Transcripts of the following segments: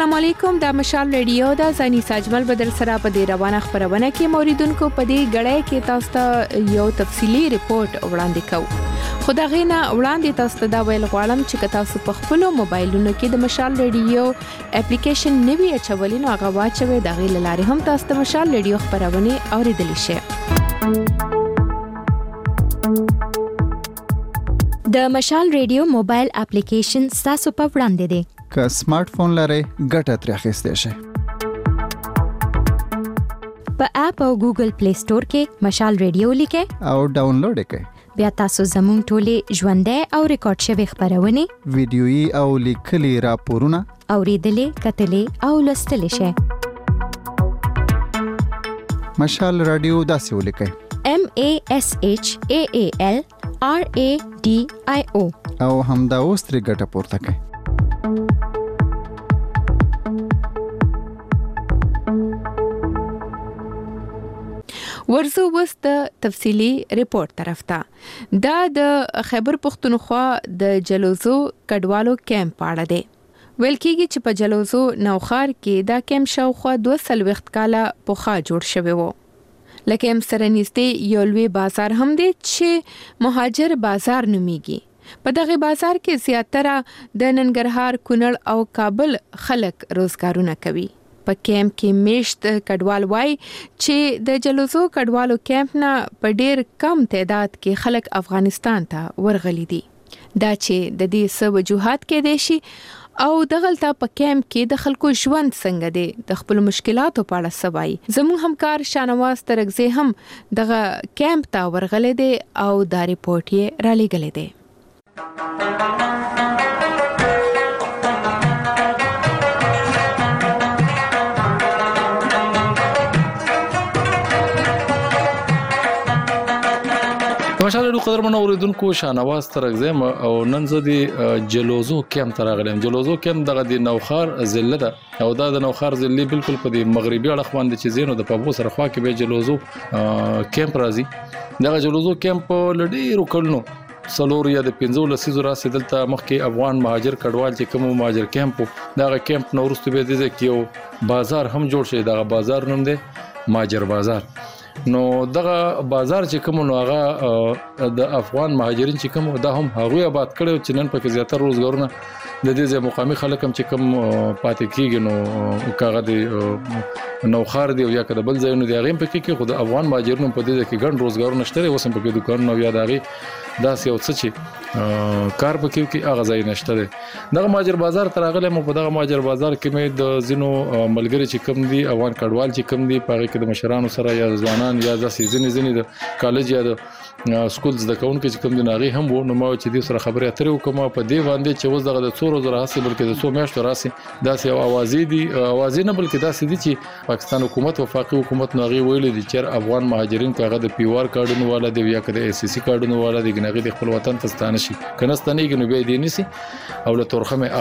السلام علیکم، د مشال ریډیو د زنی ساجمل بدر سره په دې روانه خبرونه کې موریدونکو په دې غړې کې تاسو ته یو تفصیلی ریپورت وړاندې کوم. خو دا غینه وړاندې تاسو ته دا ویل غواړم چې تاسو په خپل موبایلونو کې د مشال ریډیو اپلیکیشن نوی اچولې نو هغه واچوي، دا غي لاره هم تاسو ته مشال ریډیو خبرونه اوریدلی شي. د مشال ریډیو موبایل اپلیکیشن تاسو په وړاندې دی. که سمارټ فون لرئ ګټه ترې اخیستی شئ. په اپ او ګوګل پلی سٹور کې مشال ریډیو لیکئ او ډاونلوډ کړئ. بیا تاسو زموږ ټولې ژوندۍ او ریکارډ شوی خبرونه، ویډیويي او لیکلي راپورونه اوریدلې، کتلې او لوستلې شئ. مشال رادیو داسې ولیکئ: MASHAAL RADIO او همدا اوس ترې ګټه پورته کړئ. ورزو وس د تفصیلی ریپورت طرف ته. دا د خیبر پختونخوا د جلوزو کډوالو کیمپ اړه دی. ویل کېږي چې په جلوزو نوخار کې دا کیمپ شاوخوا 2 کاله پوخا جوړ شوی وو. لکه هم سره نږدې یو لوی بازار هم دی چې مهاجر بازار نومیږي. په دغه بازار کې زیاتره د ننګرهار، کونړ او کابل خلک روزګارونه کوي. په کیمپ کې میشت کډوال وای چې د جلوزو کډوالو کیمپ نه په ډیر کم تعداد کې خلک افغانستان ته ورغلي دي. دا چې د دې څه وجوهات کې دي شي او دغلته په کیمپ کې د خلکو ژوند څنګه دی، د خپل مشکلاتو په اړه سوای. زموږ همکار شانواز ترغزی هم دغه کیمپ ته ورغلی دی او دا ریپورت یې را لېږلی دی. مشال ریډیو قدرمن اوریدونکو، شانواز ترغزی او نن زه د جلوزو کیمپ ته راغلم. جلوزو کیمپ دغه د نوخار ضلع ده او دا د نوخار ضلع بالکل په د مغربي اړخ باندې چې زینو د پابو سره خوا کې به جلوزو کیمپ راځي. دغه جلوزو کیمپ لډیرو کلونو سلور یا د 15 لسیزو راځي دلته مخکې افغان مهاجر کډوال چې کوم مهاجر کیمپ دغه کیمپ نو ورسته به د یو بازار هم جوړ شي. دغه بازار نوم دی مهاجر بازار. نو دغه بازار چې کوم نو هغه د افغان مهاجرین چې کوم دا هم هغه آباد کړو چې نن پکې زیاتره روزګارونه د دې مقامي خلک هم چې کوم پاتې کیږي. نو کاغه د نوخار دی او یا کده بل ځای نو دی هغه پکې کې خود افغان مهاجرینو په دې کې ګڼ روزګارونه شته. اوس هم پکې دکان نو یا دغه داسې او څه چې کار پکې کې هغه ځای نشته دی. دغه مهاجر بازار ترغله مو په دغه مهاجر بازار کې مې د زینو ملګری چې کوم دی افغان کډوال چې کوم دی پاره کې د مشرانو سره یا ځوانان یا د سیزنې د کالج یا د سکولز د کونکو چې کوم دی ناغي هم وو. نو ما چې دې سره خبرې اترې وکم په دې باندې چې وز دغه د 100 ورځې راځي بلکې د 100 میاشتو راځي. داسې اوازې دي، اوازې نه بلکې داسې دي چې پاکستان حکومت وفاقي حکومت ناغي ویل دي چې افغان مهاجرین کاغه د پیوار کارډونو والا دی یا کده اس سی کارډونو والا دی ګناغي د خپل وطن ته ستانه شي کنهستانه کې نو به دي نسی او له تورخمه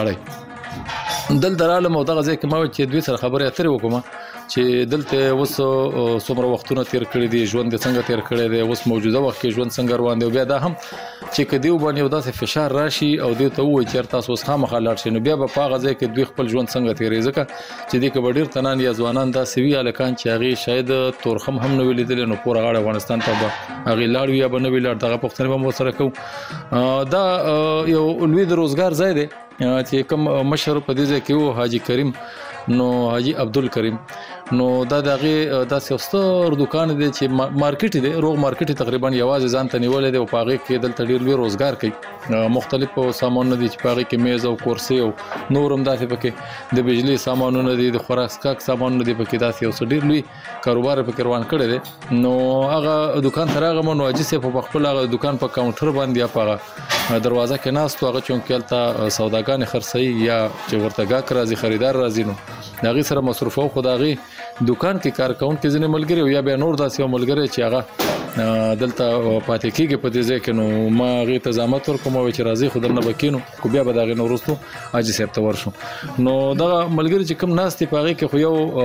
اړای دل دراله مو دغه ځکه ما چې دوی سره خبرې اترې وکم چې دلته وس څومره وختونه تیر کړی دي، ژوند څنګه تیر کړی دی، اوس موجوده وخت کې ژوند څنګه روان دی. بیا دا هم چې کدی وبانی داسې فشار راشي او دوی ته وایي چې تاسو اوس خامخا لاړ شئ نو بیا په هغه ځای کې دوی خپل ژوند څنګه تیرې ځکه چې د کبډیر تنان یا ځوانان دا سوي الکان چې هغه شاید تورخم هم نه ویلیدل نو پور غاړه افغانستان ته هغه لاړ یا بنوي لاړ دغه پښتنه به مو سره کو. دا یو لوی د روزګار ځای دی چې کوم مشر په دې ځای کې وو حاجی کریم نو حاجی عبدالکریم. نو دا دغه داسې ستر دکان دی چې مارکیټ دی، روغ مارکیټ تقریبا یوازې ځان ته نیولې دی او پاغه کې دلته ډیر لوی روزګار کوي. مختلف سامانونه دي چې پاغه کې میز او کرسي او نورم داسې پکې د بجلی سامانونه دي، د خوراک سکاک سامانونه دي پکې داسې او ډیر لوی کاروبار پکې روان کړی دی. نو هغه دکان ترغه مونږ اجي په خپل هغه دکان په کاونټر باندې یا په دروازه کې ناس تو هغه چونکلته سوداګان خرڅي یا چې ورته گاک راځي خریدار راځي نو دغه سره مصرف او خدایي دکان کې کار کوون کې ځنې ملګری یا به نور داسې ملګری چې هغه دلته پاتې کېږي په دې ځای کې نو ما غي تزامت ورکوم چې راځي خو درنه بکینو کو بیا به دغه نورستو اجي سپ ته ورشو. نو دغه ملګری چې کوم ناس ته پاغي کې خو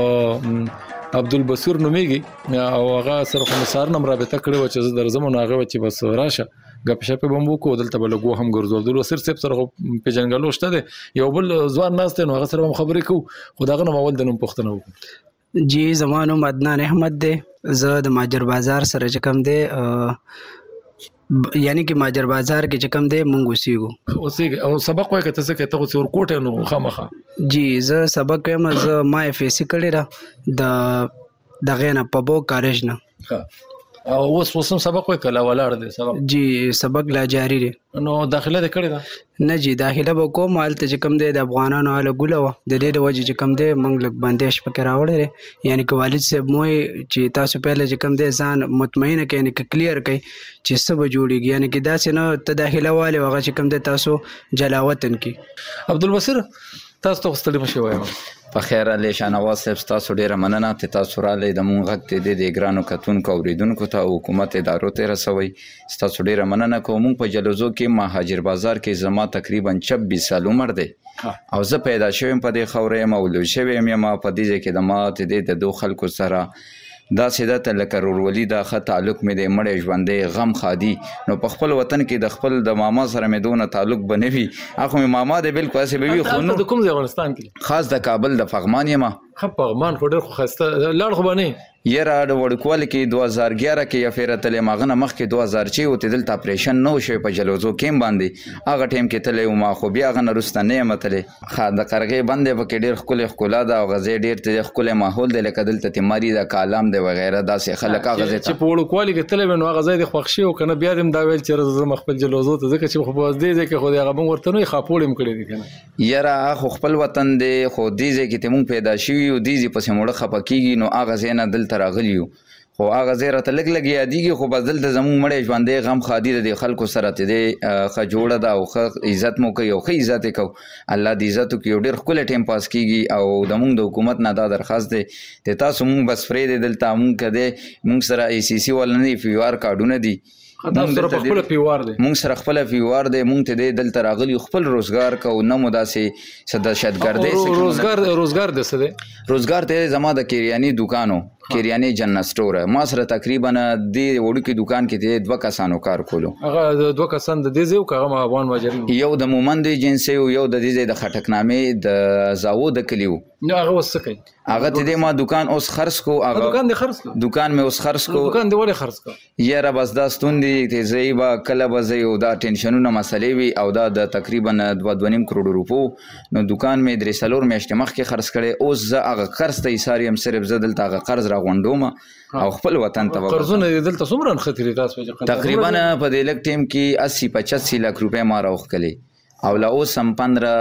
یو عبدالبصیر نومیږي او هغه سره خو مسار نم رابطه کړو چې زه درځم نو هغه چې بس راشه غپ شپ بمبو کو دلته بلګو هم ګرځول دلو سر سپ سره پیژنګلو شته دی یو بل ځوان ناشته نو هغه سره خبرې کو خداغه نو اول دنه پښتنه وکړو جی زمانو عدنان احمد دی زه د ماجر بازار سره چکم دی یعنی کې ماجر بازار کې چکم دی مونږ اوسېږو او سبق وای کته څه کته خو ور کوټه نو خامخه جی زه سبق یم زه ما اف سی کړی را د غینه په بو کالج نه او اوس هم سبق وای کله ولاړ دی سبق جی سبق لا جاری دی نو داخله د کړی دا نه جی داخله به کوم حالت چې کوم دی د افغانانو حاله ګوله وه د دې د وجې چې کوم دی موږ لږ بندش پکې راوړی یعنی که والد صاحب مو چې تاسو پهله چې کوم دی ځان مطمئنه کړئ یعنی که کلیر کړئ چې څه به جوړېږي یعنی که داسې نه ته داخله والی هغه چې کوم دی تاسو جلاوطن کړي عبدالبصیر تاسو ته ستړي مشي وایم په خیر علي شاهنواز صاحب تاسو ډیره مننه ته تاسو رالی د مونږ غږ ته د ګرانو کتونکو اوریدونکو ته حکومت ادارو ته رسوي تاسو ډیره مننه کوم په جلوزو کې مهاجر بازار کې زما تقریبا 26 سال عمر دی او زه پیدا شوم په دې خورې مولود شوم یم په دې کې د ما ته د دوه خلکو سره دا سیده ته لکه رورولي دا ښه تعلق مې دی مړی ژوندی غم خادي نو په خپل وطن کې د خپل د ماما سره مې دونه تعلق به نه وي هغه مې ماما دی بالکل هسې به وي خو د کوم ځای افغانستان کې خاص د کابل د پغمان یم پغمان خو ډېر خو ښایسته لاړ خو به نه یاره د وړوکوالي کې 2011 کې یا فیره تلې هغه نه مخکې 2006 و ته دلته اپریشن نه وشوی په جلوزو کیم باندې هغه ټایم کې تللی وم خو بیا هغه نه وروسته نه یم تللی د قرغې بند دی پکې ډېر ښکلې ښکلا ده او غځې ډېر ته ښکلی ماحول دی لکه دلته تیماري ده کالام دی وغیره داسې خلک هغه ځای ته چې په وړوکوالي کې تللی وی نو هغه ځای دې خوښ شي او که نه بیا دې هم دا ویل چې زه خپل جلوزو ته ځکه چې خو په دې ځای کې خو د هغه موږ ورته نه وي خاپوړ هم کړی دی که نه یاره خو خپل وطن دی خو دې ځای کې ته مونږ پیدا شوي یو دې ځای پسې مړه خفه کېږي نو هغه ځای نه دلته راغلي یو خو هغه ځای راته لږ لږ یادېږي خو بس دلته زموږ مړی ژوندی غم خادي د دې خلکو سره ته دی ښه جوړه ده او ښه عزت مو کوي او ښه عزت یې کوو الله دې عزت وکړي او ډېر ښکلی ټایم پاس کېږي او زموږ د حکومت نه دا درخواست دی د تاسو مونږ بس پرېږدی دلته مونږ که دی مونږ سره ای سی سی والا نه دي فی آر کارډونه دي مونږ سره خپله فیوار دی مونږ ته دی دلته راغلي خپل روزګار کوو نه مو داسې څه دهشتګردۍ روزګار د څه دی روزګار ته زما د کریاني دوکانو کریاني جنرال سټور ما سره تقریبا د وړوکي دوکان کې دی 2 کسانو کار کولو هغه 2 کسان د دې ځای او هغه افغان مهاجرین یو د مومند ایجنسی یو د دې ځای د خټکنامې د زاو د کلیو نو هغه اوس څه کوي هغه ته دې ما دوکان اوس خرڅ کو هغه دوکان دې خرڅ کو دوکان مې اوس خرڅ کو دوکان دې ولې خرڅ کو یاره بس دا ستوندې ته زی با کله به زی او دا ټینشنونه مسلې وي او دا د تقریبا 2.5 کروڑ روپو نو دوکان مې 3 میاشتې مخکې خرڅ کړی اوس زه هغه قرض ته ایسار یم صرف زه دلته هغه قرض راغونډوم او خپل وطن ته قرضونه دلته څومره نښتري تاسو تقریبا په دې لږ ټیم کې 80-85 لک روپۍ ما راوښکلې او لا اوس هم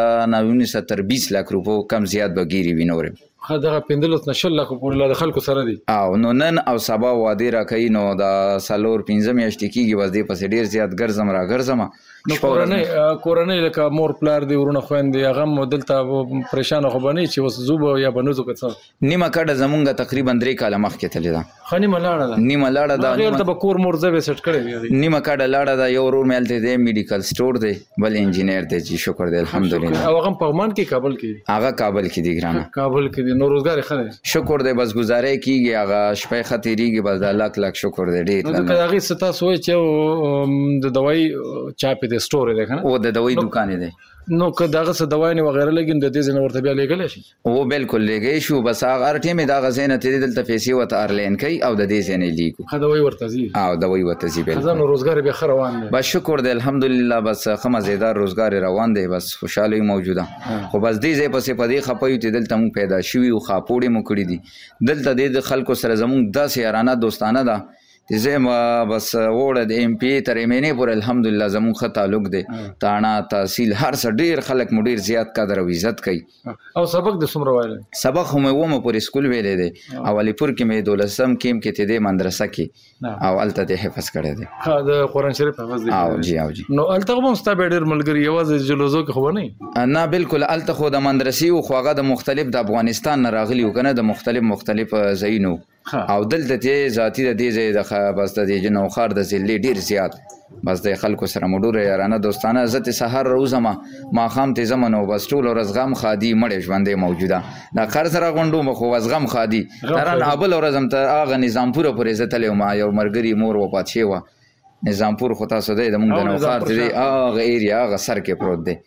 15-19-20 لک روپو کم زیات به ګیري وي نورې دغه 15 لک پورې د خلکو سره دي او نو نن او سبا وعدې راکوي نو د 4-5 میاشتې کېږي بس دې پسې ډېر زیات ګرځم راګرځم نو کورنۍ لکه مور پلار دی ورونه خویندې هغه هم دلته پریشانه خو به نه چې اوس ځو به یا به نه ځو که څه نیمه کډه زمونږ تقریبا 3 کاله مخکې تلې ده ښه نیمه لاړه ده هغې ورته به کور مور ځای به سیټ کړی وي نیمه کډه لاړه ده یو ورور مې هلته دی میډیکل سټور دی بل انجینر دی چې شکر دی الحمدلله او هغه هم پغمان کې کابل کې هغه کابل کې دی ګرانه کابل کې دی نو روزګار یې ښه دی شکر دی بس گزارې کېږي هغه شپې ښه تېرېږي بس د لک شکر دی ډېر نو که هغې څه تاسو وایي چې د دوایي چاپې دی سټور دی که نه او د دوایي دوکان دی نو که دغه څه دوایانې وغیره لګي نو د دې ځای نه ورته بیا لیږلی شي او بالکل لیږی شو بس هغه هر ټیم یې دغه ځای نه تېري دلته پیسې ورته ارلاین کوي او د دې ځای نه لیږو ښه دوایي ورته ځي او دوایي ورته ځي بالکل نو روزګار یې بیا ښه روان دی بس شکر دی الحمدلله بس ښه مزېدار روزګار یې روان دی بس خوشحاله یو موجوده خو بس دې ځای پسې په دې خفه یو چې دلته مونږ پیدا شوي یو خاپوړې مو کړي دي دلته دې د خلکو سره زمونږ داسې یارانه دوستانه ده زه بس وړه د ایم پی تر ایم این ای پورې الحمدلله زموږ ښه تعلق دی تاڼه تحصیل هر څه ډېر خلک مو ډېر زیات قدر او عزت کوي او سبق د څومره ویلی سبق خو مې اومه پورې سکول ویلی دی او علیپور کې مې 12 کیم کې ته دی مدرسه کې او هلته دې حفظ کړی دی د قرآن شریف حفظ دی او جی نو هلته خو به هم ستا بیا ډېر ملګري یوازې جلوزو کې خو به نه بالکل هلته خو د مدرسې و خو هغه د مختلف د افغانستان نه راغلي و که نه د مختلف ځایونو او دلته ته ذاتي د دې ځای د بس د دې نوخار د ضلعې ډېر زیات بس د خلکو سره مو ډېره یارانه دوستانه زه ته سهار راوځم ماښام ته ځم نو بس ټوله ورځ غم خادي مړی ژوندی موجوده دا قرض راغونډوم خو بس غم خادي ترن بله ورځ هم تر هغه نظامپوره پورې زه تللی وم یو ملګري مور وفات شوې وه نظامپور خو تاسو دی د مونږ د نوخار دی هغه ایریا هغه سر کې پروت دی.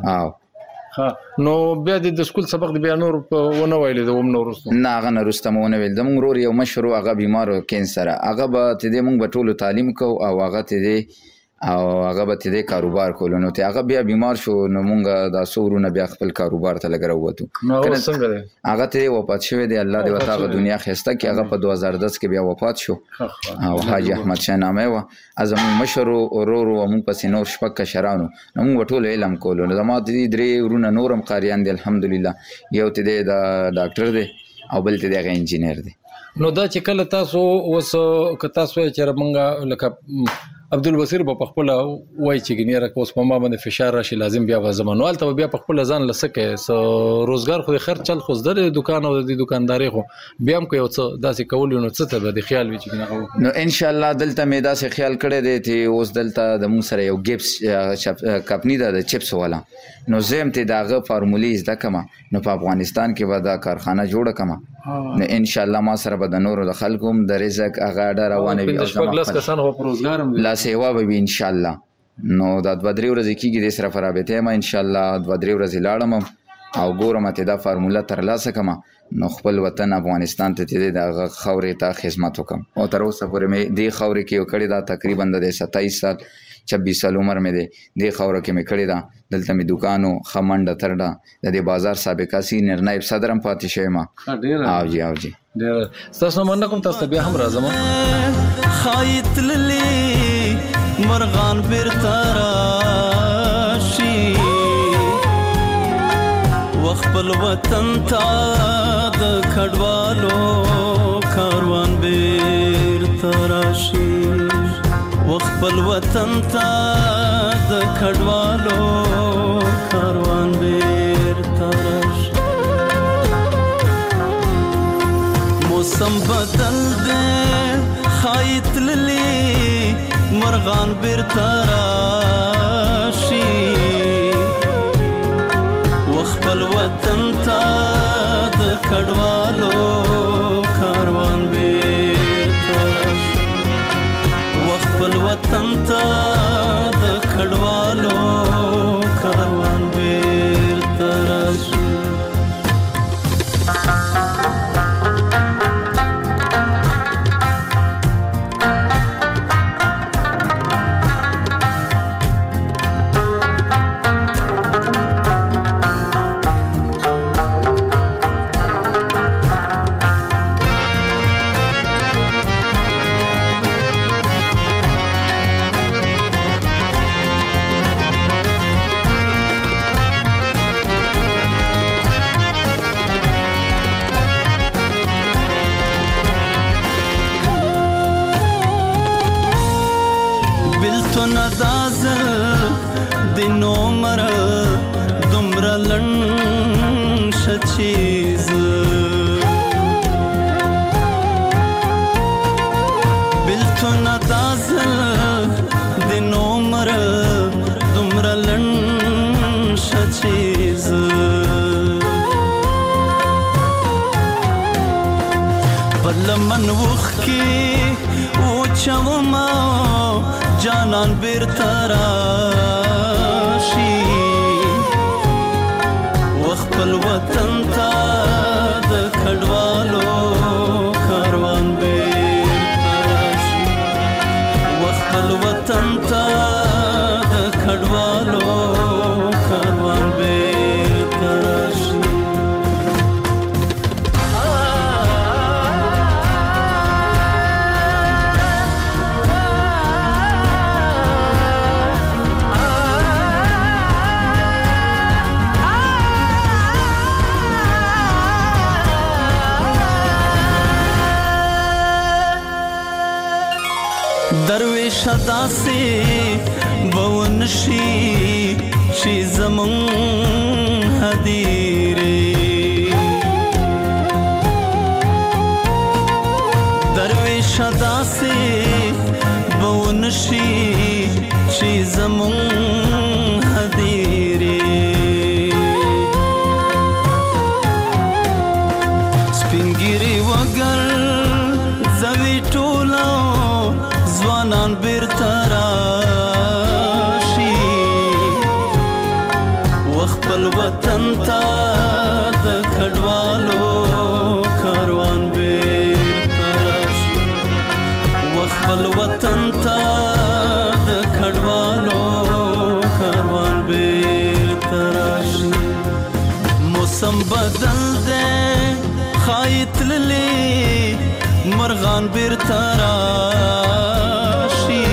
نو بیا د سکول سبق د بیا نور ونه ویل د وم نور رسته نه هغه نه رسته مونه ویل د مونږ رور یو مشر هغه بیمار کینسر هغه به ته د مونږ په ټولو تعلیم کو او هغه به ته د کاروبار کولو نو ته هغه بیا بیمار شو نو مونږ د سورونه بیا خپل کاروبار ته لګراوته څنګه دی هغه ته وفات شوی دی الله دې وتعالى دنیا خسته کې هغه په 2010 کې بیا وفات شو او حاجی احمد شاه نامه و ازم مشر ورور او مونږ پس نور شپک کشرانو نو مونږ ټول علم کولو نو زما دې درې ورونه نورم قاریان دي الحمدلله یو ته د ډاکټر دی او بل ته د انجینر دی. نو دا چې کله تاسو اوس که تاسو چې مونږ لکه عبدالبصیر په خپل وای چې ګنیره کوس په ما باندې فشار راشي لازم بیا په زمانوال ته بیا په خپل ځان لسکه روزګار خو خرچ چل خو زده دکان او د دکانداري خو بیا هم کوي څه داسې کول نو څه ته د خیال وی چې نو ان شاء الله دلته مې داسې خیال کړی دی چې اوس دلته د مون سره یو ګیپس کمپنی ده د چپس والا نو زم ته داغه فارمولې زده کما نو په افغانستان کې به دا کارخانه جوړه کما نو ان شاء الله ما سره به د نورو د خلکو د رزق هغه ډیر روانه وي او د لاس کسان هو روزګار هم لا سیوا به ان شاء الله نو د 2-3 ورځې کېږي د سره فرابته ما ان شاء الله 2-3 ورځې لاړم او ګورم ته دا فارموله تر لاسه کما نو خپل وطن افغانستان ته د خاورې ته خدمت وکم او تر اوسه پورې مې د خاورې کې وکړی دا تقریبا د 27 سال 26 سال عمر مې دی د خاورې کې مې کړی دا دلته مې دکانو خمنډه ترډه د دې بازار سابقه سینیئر نائب صدرم پاتې شوی ما او جی ډیر تاسو مننه کوم تاسو بیا هم راځم خایت للی مرغان بیرته راشي وخپل وطن ته د کډوالو کاروان بیرته راشي وخپل وطن ته د کډوالو کاروان بیرته راشي موسم بدل دی خایت للی مرغان بیرته راشي وخپل وطن ته د کډوالو کاروان بیرته راشي وخپل وطن ته د کډوالو کاروان بیرته راشي لمن وخکی او چوما جانان بیرته راشي وخپل وطن ته د کډوالو کاروان بیرته راشي وخپل وطن ته د کډوالو کاروان بیرته راشي درویش داسې بونشي چې زمون هدیره درویش داسې بونشي چې زمون هدیره سپینګری وګر زوی ټولو ځوانان بیرته ته د کډوالو کاروان بیرته راشي خپل وطن ته د کډوالو کاروان بیرته راشي موسم بدل دی ښایي تللي مرغان بیرته راشي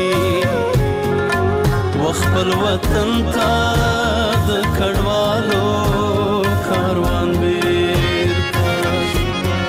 خپل وطن ته د کډوالو کاروان بیرته راشي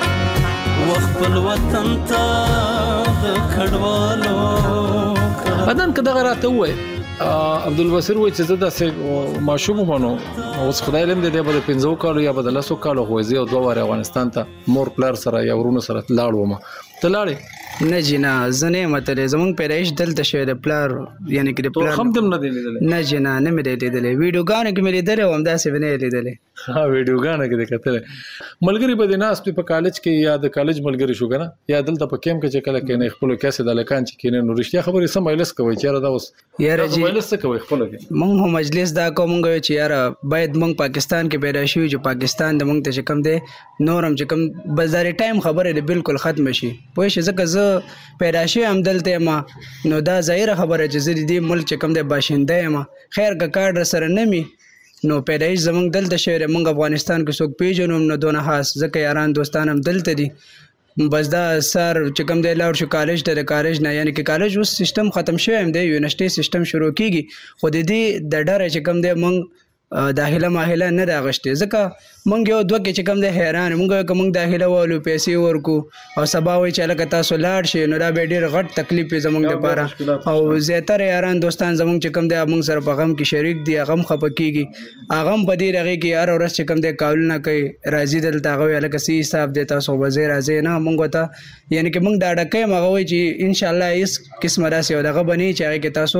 خپل وطن ته د کډوالو بدن که دغه راته ووایي عبدالبصیر وایي چې زه داسې ماشوم ومنو اوس خدای علم دی دی به د 15 کالو یا به د 10 کالو خو زه یو 2 وارې افغانستان ته مور پلار سره یا ورونو سره لاړ وم ته لاړې نه جی نه زه نه یم تللی زموږ پیدایش دلته شوی د پلار یعنې که د پلار هم دم نه دی لیدلی نه جی نه نه مې دی لیدلی ویډیوګانو کې مې لیدلی وم داسې مې نه یې لیدلی ویډیوګانو کې دې کتلی ملګري به دې ناست وي په کالج کې یا د کالج ملګري شو که نه یا دلته په کیمپ کې چې کله کښېنئ خپلو کې هسې د هلکان چې کښېنئ نو رښتیا خبرې څه مجلس کوئ چې یاره دا اوس یاره جی مجلس څه کوئ خپلو کې مونږ هم مجلس دا کوو مونږ وایو چې یاره باید مونږ پاکستان کې پیدا شوي چې پاکستان د مونږ ته چې کوم دی نور هم چې کوم بس دا ټایم خبره دی بالکل ختمه شي پوه شې ځکه زه پیدا شوی هم دلته یم نو دا ظاهره خبره چې زه د دې ملک چې کوم دی باشنده یم خیر که کارډ سره نه مي نو پیدایش زمونږ دلته شوی دی مونږ افغانستان کې څوک پیژنو هم نه دونه خاص ځکه یاران دوستان هم دلته دي بس دا سر چې کوم دی لاړ شو کالج ته د کالج نه یعنې که کالج اوس سیستم ختم شوی هم دی یونیورسټي سیستم شروع کیږي خو د دې د ډره چې کوم دی مونږ داخله ماهله نه ده اغشتې ځکه مونږ یو دوه کې چې کوم دی حیران مونږ که مونږ داخله والو پیسې ورکو او سبا وایي چې هلکه تاسو لاړ شئ نو دا به ډېر غټ تکلیف وي زمونږ دپاره او زیاتره یاران دوستان زمونږ چې کوم دی مونږ سره په غم کې شریک دي هغه هم خفه کېږي هغه هم په دې هغې کې هره ورځ چې کوم دی کالونه کوي راځي دلته هغه وایي هلکه څه حساب دی تاسو به ځئ راځئ نه مونږ ورته یعنې که مونږ ډاډه کویم هغه وایي چې انشاءالله هېڅ قسمه داسې یو دغه به نه وي چې هغې کې تاسو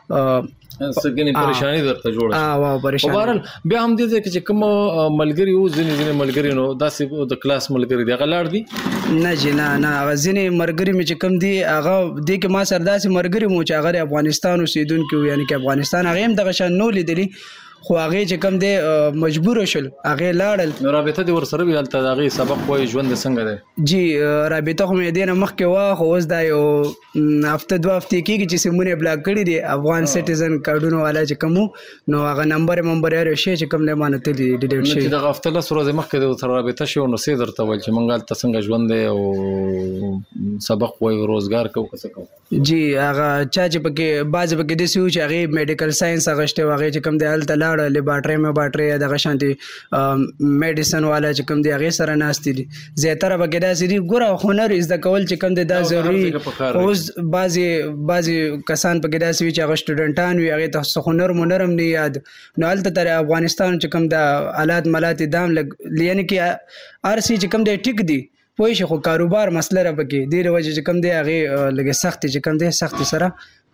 سګنې پریشانی درته جوړه شي پریشانی بهرحال بیا هم دې چې کوم ملګري وو ځینې ملګري نو داسې د کلاس ملګري دي هغه لاړ دي نه جی نه هغه ځینې ملګري مې چې کوم دي هغه دې کې ما سره داسې ملګري مو چې هغه د افغانستان اوسېدونکي وو یعنې که افغانستان هغې هم دغه شان نو لیدلي خو هغې چې کوم دی مجبوره شول هغې لاړل نو رابطه دې ورسره وي هلته د هغې سبق وایي ژوند دې څنګه دی جی رابطه خو مې دې نه مخکې وه خو اوس دا یو هفته 2 هفتې کېږي چې سیمونه یې بلاک کړي دي افغان سټیزن کارډونو والا چې کوم وو نو هغه نمبر هر یو شی چې کوم دی ما نه تلي ډیلیټ شوي دغه هفته 10 ورځې مخکې د ورسره رابطه شوي نو څه یې درته ویل چې موږ هلته څنګه ژوند دی او سبق وایو روزګار کوو که څه کوو جی هغه چا چې پکې بعضې پکې داسې وو چې هغې میډیکل ساینس اغوښتی و هغې چې کوم دی هلته لاړه لیبارټرۍ یا دغه شانتې میډیسن والا چې کوم دی هغې سره ناستې دي زیاتره پکې داسې دي ګوره هنر زده کول چې کوم دی دا ضروري اوس بعضې کسان پکې داسې وي چې هغه سټوډنټان وي هغې ته څه هنر منر هم نه یاد نو هلته تر افغانستان چې کوم دا آلات ملات دام لږ یعنې کې هر څه چې کوم دی ټیک دي پوه شي خو کاروبار مسله را پکې دې د وجې چې کوم دی هغې لږې سختې چې کوم دی سختې سره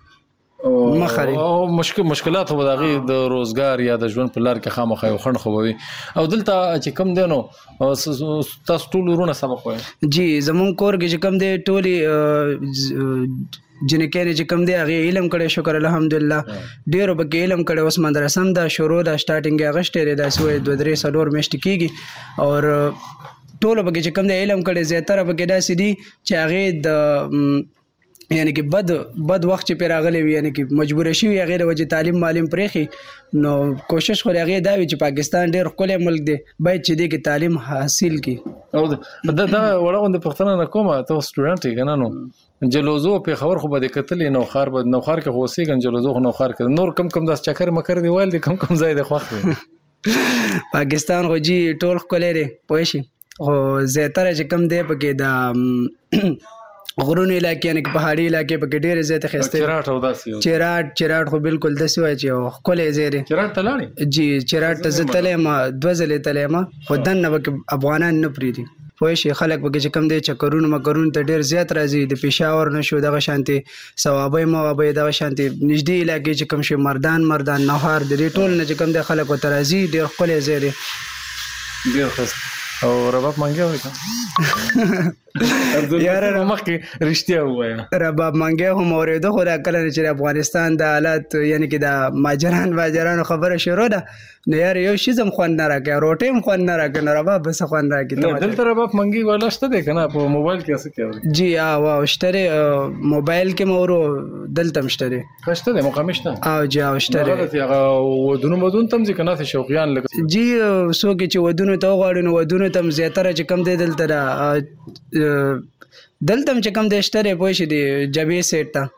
او مشکلات خو د هغې د روزګار یا د ژوند په لار کې خامخا یو خنډ خو به وي او دلته چې کوم دی نو تاسو ټول ورونه سبق وایي جی زمونږ کور کې چې کوم دی ټولې جنکانې چې کوم دی هغې علم کړی شکر الحمدلله ډېرو پکې علم کړی اوس مدرسه هم دا شروع ده سټارټینګ یې اغوښتی دی داسې وایي 2-3 میاشتې کېږي اور ټولو پکې چې کوم دی علم کړی زیاتره پکې داسې دي چې هغې د یعنی کې بد وخت چې پې راغلی وي یعنی کې مجبوره شوي هغې د وجې تعلیم پرېښي نو کوشش خو د هغې دا وي چې پاکستان ډېر ښکلی ملک دی باید چې دې کې تعلیم حاصل کړي او دا وړه غوندې پوښتنه نه کومه ته سټوډنټ یې که نه نو جلوزو پېښور خو به دې کتلې نوښار کې خو اوسېږم جلوزو خو نوښار کې نور کم داسې چکر مکر دی ویل دی کم ځای دی خوښ دی پاکستان خو جي ټول ښکلی دی پوه شي خو زیاتره چې کوم دی پکې د غرونو علاقې یعنې که پهاړي علاقې پکې ډېرې زیاتې ښایسته چراټ خو بالکل داسې وایي چې یو ښکلی ځای دی چراټ ته لاړې جی چراټ ته زه تللی یم 2 ځلې تللی یم خو دننه پکې افغانان نه پرېږدي پوه شي خلک پکې چې کوم دی چکرونو مکرونو ته ډېر زیات راځي د پېښور نه شو دغه شانتې صوابۍ موابۍ دغه شانتې نږدې علاقې چې کوم شي مردان نوحار د دې ټول نه چې کوم دی خلک ورته راځي ډېر ښکلی ځای دی ډېر ښایسته او رباب منګی اورې که یاره مخکې رښتیا ووایه. رباب منګی هم اورېده خو دا کله چې افغانستان د حالات یعنی کې د ماجرانو خبره شروع ده نو یاره یو شیز هم خوند نه راکوي، روټۍ هم خوند نه راکوي، نو رباب به څه خوند راکوي. دلته رباب منګي والا شته دی که نه په موبایل کې څه کوي؟ جی واو شته دی، موبایل کې مې ورو دلته هم شته دی. شته دی مقامي شته؟ او جی او شته دی. هغه ودونو مدون ته هم ځي که نه شوقیان لږ؟ جی څوک چې ودونو ته وغواړي نو ودونو ته هم زیاتره چې کم دی دلته دلته هم چې کم دی شته دی پوه شې د جبې سیټ ته.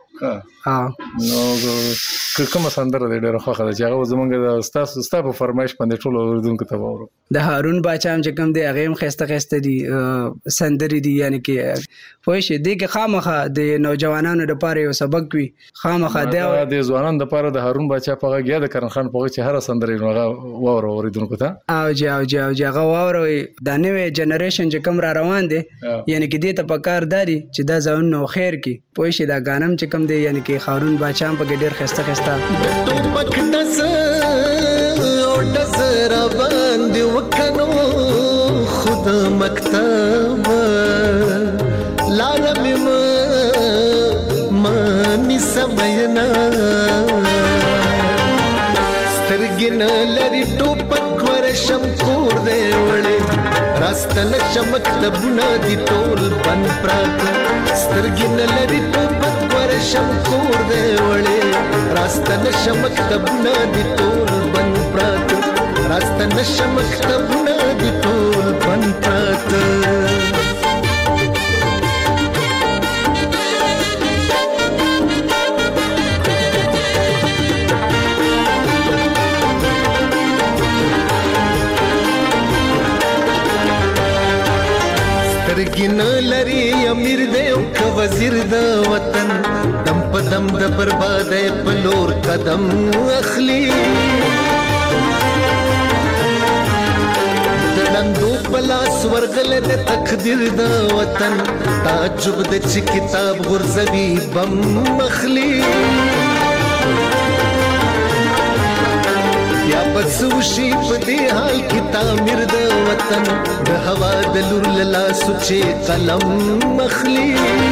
نو کومه سندره دی ډېره خوښه ده چې هغه زمونږ ستا په فرمایش باندې ټولو اورېدونکو ته واورو؟ د هارون باچا هم چې کوم دی هغې هم ښایسته ښایسته دي سندرې دي، یعنې کې پوه شې دې کې خامخا د نوجوانانو دپاره یو سبق وي خامخا د ځوانانو دپاره د هارون باچا په غږ یا د کرن خان په غږ چې هره سندره نو هغه واوره اورېدونکو ته. او جی هغه واوروئ. دا نوی جنریشن چې کوم را روان دی یعنې کې دې ته په کار دا دي چې دا ځایونه خیر کړي پوه شې دا ګانه هم چې کوم دی یعنې کې هارون باچا هم پکې ډېر ښایسته ټوپک ډز او ډز را باندې وکنو خود مکتب لاره مې مانی سمینا سترګې نه لري ټوپک ورشم کور دی وړې راستنه مکتبونه دي ټول بند پراته سترګې نه لري ټوپک ورشم کور دی وړې راستنه مکتبونه دي ټول بند پراته راستنه مکتبونه دي ټول بند پراته. سترګې نه لري امیر دی او که وزیر د وطن دم په دم د بربادۍ په لور قدم اخلي د ړندو په لاس ورغلی د تقدیر د وطن تعجب د چې کتاب غورځوي بم اخلي یا بس وشي په دې حال کې تعمیر د وطن د هوا د لور له لاسو چې قلم اخلي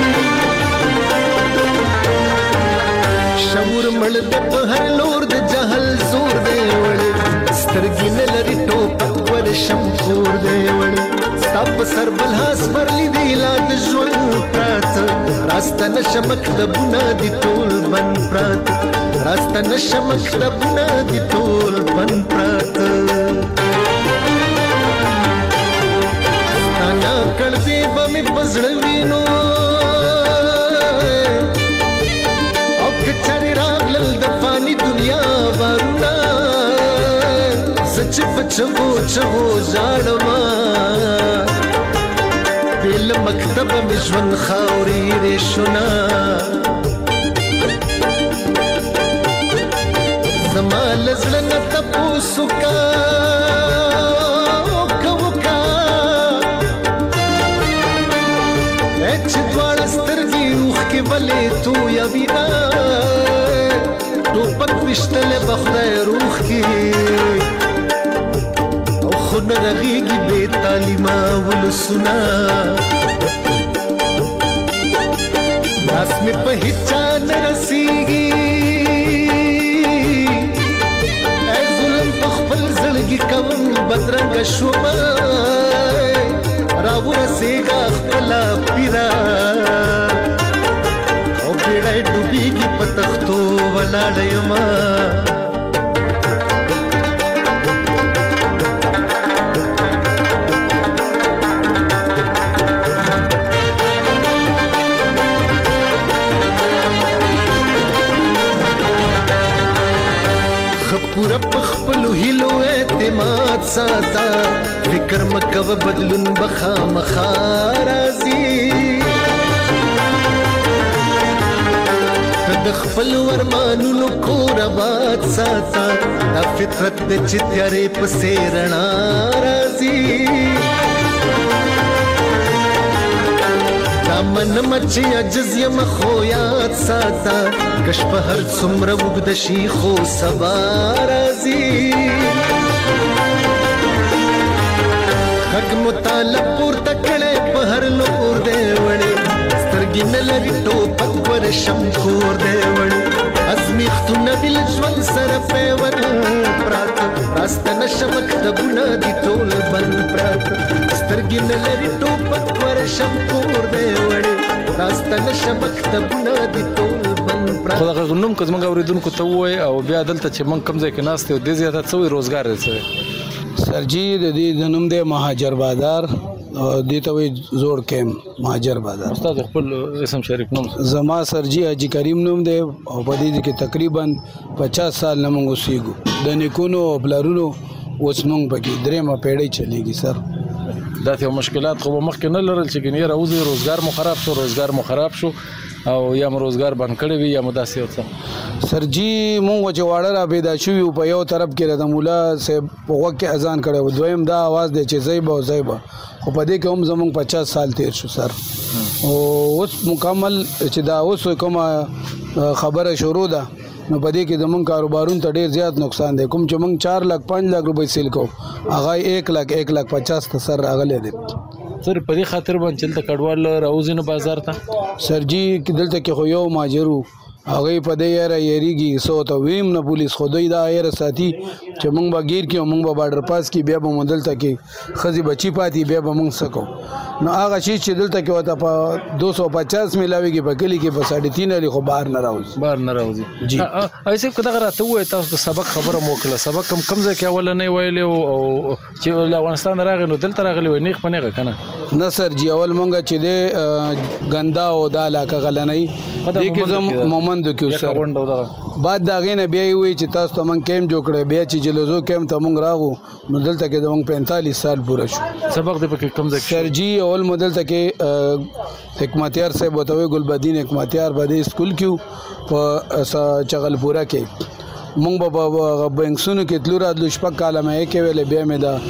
شعور مړ د په هر لور د جهل زور دی وړې سترګې نه لري ټوپک ورشم کور دی وړې ستا په سر بل هاس برلی دی لا د ژوند پراته راستنه مکتبونه دي ټول بند پراته راستنه مکتبونه دي ټول بند پراته ستانا کړدې به مې په زړه وینو او که چارې راغلل د فاني دنیا بارونه زه چې په چغو چغو ژاړمه بې له مکتبه مې ژوند خاورې ریشونه زما له زړه نه تپوس وکړه چې دواړه سترګې اوښکې ولې تویوینه ټوپک ویشتلی به خدای روح کړي او خو نه رغېږي بې تعلیمه ولسونه لاس مې په هېچا نه رسېږي کوم بدرنګ شومه راورسېږه خپله پیره او بیړی ډوبېږي په تختو ولاړه یمه پورا پخپلو هیلو اعتماد ساتا فکر مکو بدلون بخامخا راځي د خپل ورمانونو کور آباد ساتا دا فطرت د چې تیارې پسې رڼا راځي من مچی عجز یم خو یاد ساتا کش په هر څومره اوږده شي خو سبا راځي حق مطالب پورته کړی په هر لور دی سترګې نه لري ټوپک ورشم کور دی وړې ازمیښتونه دي له ژوند سره پیور پراته راسته نشه مکتبونه دي ټول بند پراته سترګې نه لري ټوپک ورشم کور دی وړې راسته نشه مکتبونه دي ټول بند پراته. خو دغه نوم که زموږ اورېدونکو ته ووایي او بیا دلته چې موږ کوم ځای کې ناست یو دې ځای ته څه وایي روزګار دی څه دی؟ سرجي د دې د نوم دی مهاجر بازار دې ته وایي زوړ کیمپ مهاجر بازار. استاد خپل اسم شریف نوم؟ زما سرجي حاجي کریم نوم دی او په دې کې تقریبا 50 سال نه موږ اوسېږو د نیکونو او پلارونو اوس موږ پکې درېمه پیړۍ چلېږي سر. دا یو مشکلات خو به مخکې نه لرل چې ګنې راوځي روزګار مو خراب شو او یا مو روزګار بند کړی وي یا مو داسې یو څه؟ سرجي مونږ چې واړه را پیدا شوي په یو طرف کې د مولا صاحب په غوږ کې اذان کړی و دویم دا آواز دی چې زیبه او زیبه خو په دې کې هم زمونږ 50 سال تیر شو سر او اوس مکمل چې دا اوس کومه خبره شروع ده نو په دې کې زمونږ کاروبارونو ته ډېر زیات نقصان دی کوم چې مونږ 4 لک 5 لک روپۍ سیل کوو هغه 1 لک 50 ته سر راغلی دی. سر په دې خاطر باندې چې دلته کډوال راوځي نو بازار ته سرجي دلته کې خو یو ماجرو هغه په دې یاره یریږي سو ته ویم نه پولیس خو دوی دا یاره ساتي چې مونږ به گیر کې مونږ به بارډر پاس کې بیا به دلته کې خزي بچی پاتې بیا به مونږ سکو نو هغه شی چې دلته کې وته په 250 ملاويږي په کلی کې په 3.5 لري خو بهر نه راوځي جی ایسه کدا راته وای تاسو سبق خبره موکله سبق کم ځای کې اول نه ویلې او چې افغانستان راغی نو دلته راغلی وای نیخ پنهغه کنه نه سر جی اول مونږ چې د ګندا او د علاقه غلنۍ دې کې زم مومند کې سر بعد دا غینه بیا وی چې تاسو ته مونږ کیم جوړ کړی بیا چې جلوزو کیم ته مونږ راغو نو دلته کې مونږ 45 سال پوره شو. سبق دې پکې کم ځای سر جی اول مدل ته کې حکمتیار صاحب وتوي ګلبدین حکمتیار باندې سکول کې په چغلپورا کې مونږ په بنکسونو کې تلو راتلو شپږ کاله مې کې ویلې بیا مې دا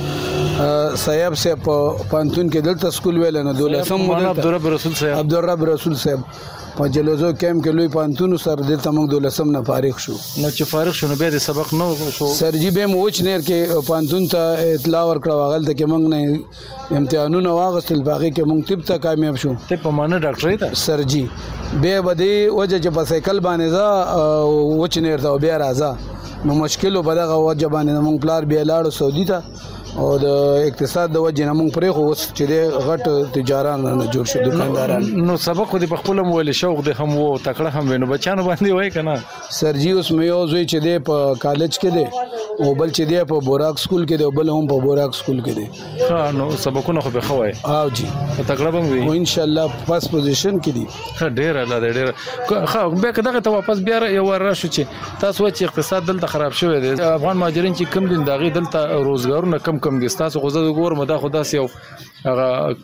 صاحب سے پانتون کې دلته سکول ویل نه دولسم مدل عبدالرب رسول صاحب په جلوزو کیمپ کې لوی پانتون سر دلته موږ دولسم نه فارغ شو نو چې فارغ شو نو بیا د سبق نو شو سر جی به موچ نیر کې پانتون ته اطلاع ورکړه واغل ته کې موږ نه امتحانونه واغستل باقي کې موږ طب ته کامیاب شو ته په معنی ډاکټرۍ ته سر جی به بده وجه چې په سایکل باندې ځا وچ نیر ته بیا راځه نو مشکل په دغه وجه باندې موږ پلار بیا لاړو سعودي ته او د اقتصاد د وجه نه موږ پرې خو اوس چې د غټ تجاران نه جوړ شو دکانداران نو سبق خو دې په خپل مول شوق د هم وو تکړه هم وینو بچانو باندې وای کنه سر جی اوس مې یو زوی چې د په کالج کې دی او بل چې دی په بوراک سکول کې دی او بل هم په بوراک سکول کې دی. ها نو سبقونه خو به خوای او جی تکړه به وي او ان شاء الله فرست پوزیشن کې دی. ها ډیر الله ډیر ها به کداغه ته واپس بیا یو راشو چې تاسو چې اقتصاد دلته خراب شوی دی افغان مهاجرین چې کم دین داغي دلته روزګارونه کم دي تاسو خو زه ګورم دا خو داسې یو هغه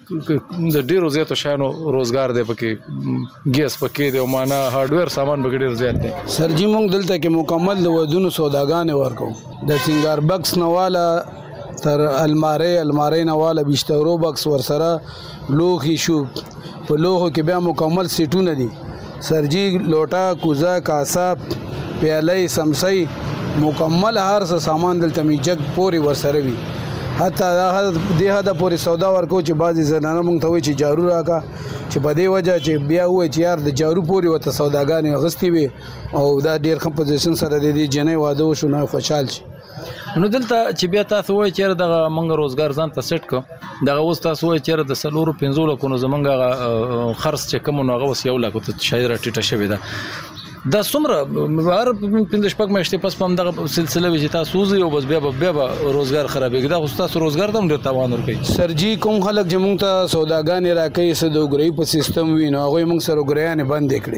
د ډیرو زیاتو شانو روزګار دی پکې ګیس پکې دی او معنا هارډویر سامان پکې ډیر زیات دی. سر جی مونږ دلته کې مکمل د ودونو سوداګانې ورکو د سنگار بکس نواله تر الماری نواله بشتورو بکس ورسره لوخي شو په لوخو کې بیا مکمل سیټونه دي سر جی لوټا کوزه کاسه پیاله سمسي مکمل هر څه سامان دلته میجک پوری ورسره وي حتی د هدا پوری سودا ورکو چې بعضی زنانه مونږ ته وي چې جارو راکا چې په دې وجه چې بیا وای چې یار د جارو پوری وته سوداګانې غستی وي او دا ډیر کمپوزیشن سره د دې جنې واده وشو نه خوشحال شي. نو دلته چې بیا تاسو وای چې دغه منګ روزګار ځان ته سیټ کو دغه اوس تاسو وای چې د سلورو 15 لکو نو زمونږ خرڅ چې کوم نو هغه وس یو لکو ته شاید ټیټه شوی ده دا څومره هر 15 شپږ میاشتې پس په دغه سلسله وی چې تاسو وزي او بس بیا روزګار خرابېږي دا خو تاسو روزګار دم ډیر تاوان ورکوي. سر جی کوم خلک چې مونږ ته سوداګانې راکوي سوداګرۍ په سیستم وینو هغه مونږ سره ګریانې بند کړي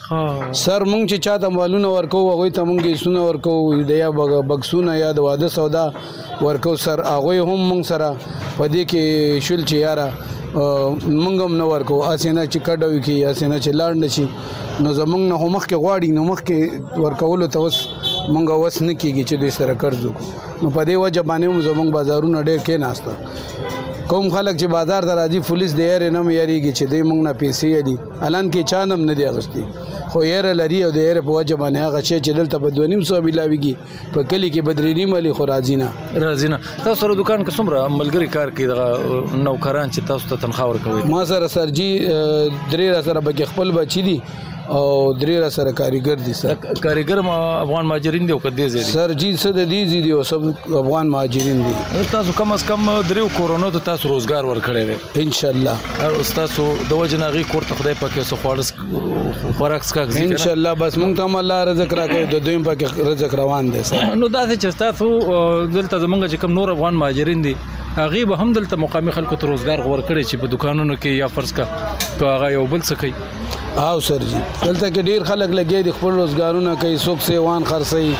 سر مونږ چې چاته مالونه ورکو هغه ته مونږ یې سونه ورکو د یا بکسونه یا د واده سودا ورکو سر هغه هم مونږ سره پدې کې شول چې یاره مونږ هم نو ورکو اسینه چې کډوي کې اسینه چې لاړ نشي نو زمونږ نه مخ کې غواړي نو مخ کې ورکول ته وس مونږ وس نه کیږي چې دوی سره قرض وکړو نو په دې وجه باندې زمونږ بازارونه ډېر کې ناشته کوم خلک چې بازار ته راځي پولیس د یارې نه یاریږي چې دوی موږ نه پیسې دي الان کې چا هم نه دی اخیستي خو یاره لري او د یاره په وجه باندې هغه شی چې دلته په 2.5 ملاویږي په کلي کې بدرینی ملي خو راځي نه تاسو سره دکان کې څومره ملګری کار کوي دغه نوکران چې تاسو ته تنخواه ورکوي؟ ما سره سرجي 3 سره به خپل بچی دي او 3 سره کاریګر دي سر. کاریګر افغان مهاجرین دي او کدي زی دي سر جی څه د دې دي او سب افغان مهاجرین دي. تاسو کم از کم 3 کورونو ته تاسو روزګار ورکړی دی ان شاء الله. او تاسو د وجناغي کوړه خدای پاک سو خوراک سکاک ان شاء الله بس مونږ ته الله رزق راکړي د دویم پاک رزق روان دي سر. نو دا چې تاسو دلته زمونږ چې کوم نور افغان مهاجرین دي هغه به هم دلته مقامي خلکو ته روزګار ورکړي چې په دکانونو کې یا فرض کا هغه یو بل څه کوي. او سر جی دلته کې ډیر خلک لګي دي خپل روزګارونه کوي څوک سیوان خرڅي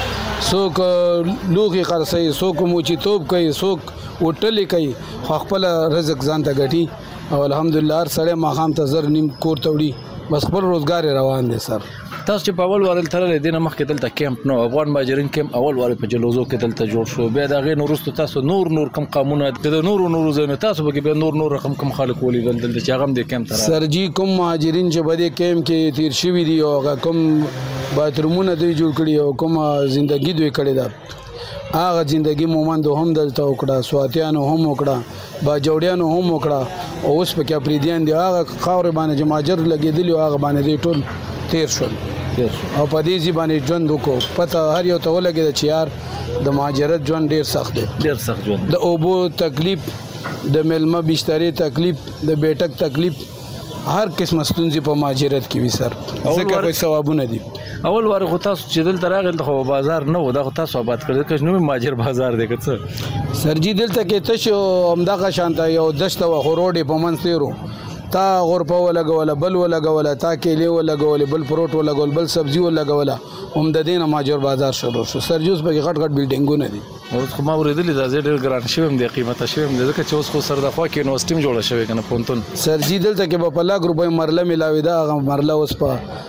څوک لوخي خرڅي څوک موچي توپ کوي څوک وټلې کوي خپل رزق ځان ته ګټي او الحمدلله هر سړی ماخام ته زر نیم کور توړي بس خپل روزګار روان دي سر. تاسو چې په اول وارل ترلې دینه مخکې دلته کیمپ نو افغان مهاجرین کیمپ اول وارل په جلوزو کې دلته جوړ شو بیا دا غي نورستو تاسو نور کم قانون د نور زنه تاسو به به نور رقم کم خلک ولې دلته چې هغه د کیمپ تر سر جی کوم مهاجرین چې بده کیمپ کې تیر شوی دی او کوم باترومونه دوی جوړ کړی او کوم ژوندۍ دوی کړی دا هغه ژوندۍ مومند هم دلته وکړه سواتیانو هم وکړه با جوړیانو هم وکړه او اوس په کې پریديان دی هغه خاور باندې چې مهاجر لګیدلی هغه باندې ټول تیر شول او په دې ځبانه ژوند وکړو پته هر یو ته ولګید چې یار د مهاجرت ژوند ډیر سخت ژوند د اوبو تکلیف د ملما بشتري تکلیف د بیٹک تکلیف هر قسم ستونزې په مهاجرت کې وي سر ځکه په ثوابونه دي. اول وار خو تاسو چې دلته راغل خو بازار نه و دا خو تاسو آباد کړل که نو مهاجر بازار دی که څه سر جی دلته کې تاسو همدغه شانته یو دشته و خروډي په منځ تیرو تا غرپه ولګول بل ولګول تا کېلې ولګول بل پروت ولګول بل سبزی ولګول هم د دینه ماجور بازار شروع شو سر جوس په غټ بلډینګونه دي او خو ما ورېدلې دا ډېر ګران شوم د قیمته شوم د ځکه چې اوس خو سر د خوا کې یونیورسيټي جوړه شوی کنه پونتون سر جی دلته کې په لاک روپۍ مرله ملاوي دا هغه مرله اوس په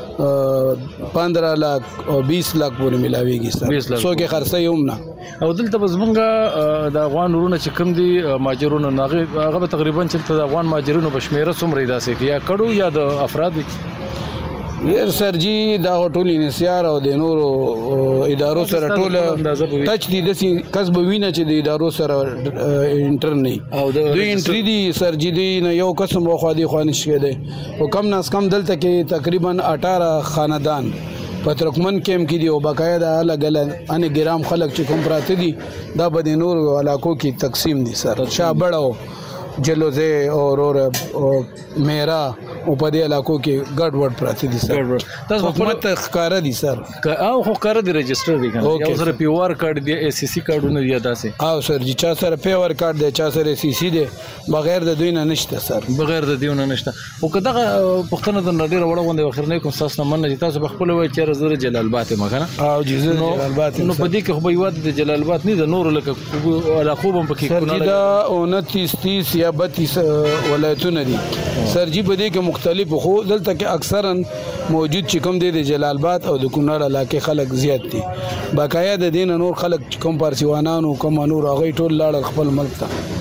15 लाख او 20 लाख پورې ملاويږي سر سو کې خرڅي هم نه او دلته بزمنګه د افغان ورونه چې کوم دي ماجرونو هغه تقریبا چې د افغان ماجرونو بشمیره څومره داسې یا کډو یا د افراد یر سر جی دا ټول انسیار او د نورو ادارو سره ټول ټچ دي د کسب وینه چې د ادارو سره انټر نه او دوی انټری دي سر جی دی نه یو قسم خو دي خوانش کېده او کم ناس کم دلته کې تقریبا 18 خاندان په ترکمن کېم کې دي او باقاعده الګ ان ګرام خلک چې کوم پراته دي دا به د نورو علاقو کې تقسیم دي سر شابړو جلوزه او میرا او په دې علاقو کې ګډ وډ پراته دي سر تاسو حکومت ښکارا دي سر او خو ښکارا دي رجستر دي کنه یو سره پی او آر کارت دی ای سی سی کارتونه دی داسې او سر چې چا سره پی او آر کارت دی چا سره سی سی دی بغیر د دوی نه نشته سر بغیر د دوی نه نشته او کدا پښتنه د نړۍ وړه غونډه اخر نه کوم تاسو نه من تاسو بخپل وای چې زره جلال آباد مخنه او جزیره جلال آباد نو په دې کې خو به یو د جلال آباد نه د نور لکه علاقو بم پکې سر دا 29 یا 32 ولایتونه دي سر جی په دې کې مختلف خو دلته کې اکثرا موجود چې کوم دی د جلال آباد او د کونړ علاقې خلک زیات دي باقاعده دین نور خلک کوم پارسیوانانو کوم نور هغه ټول لاړ خپل ملک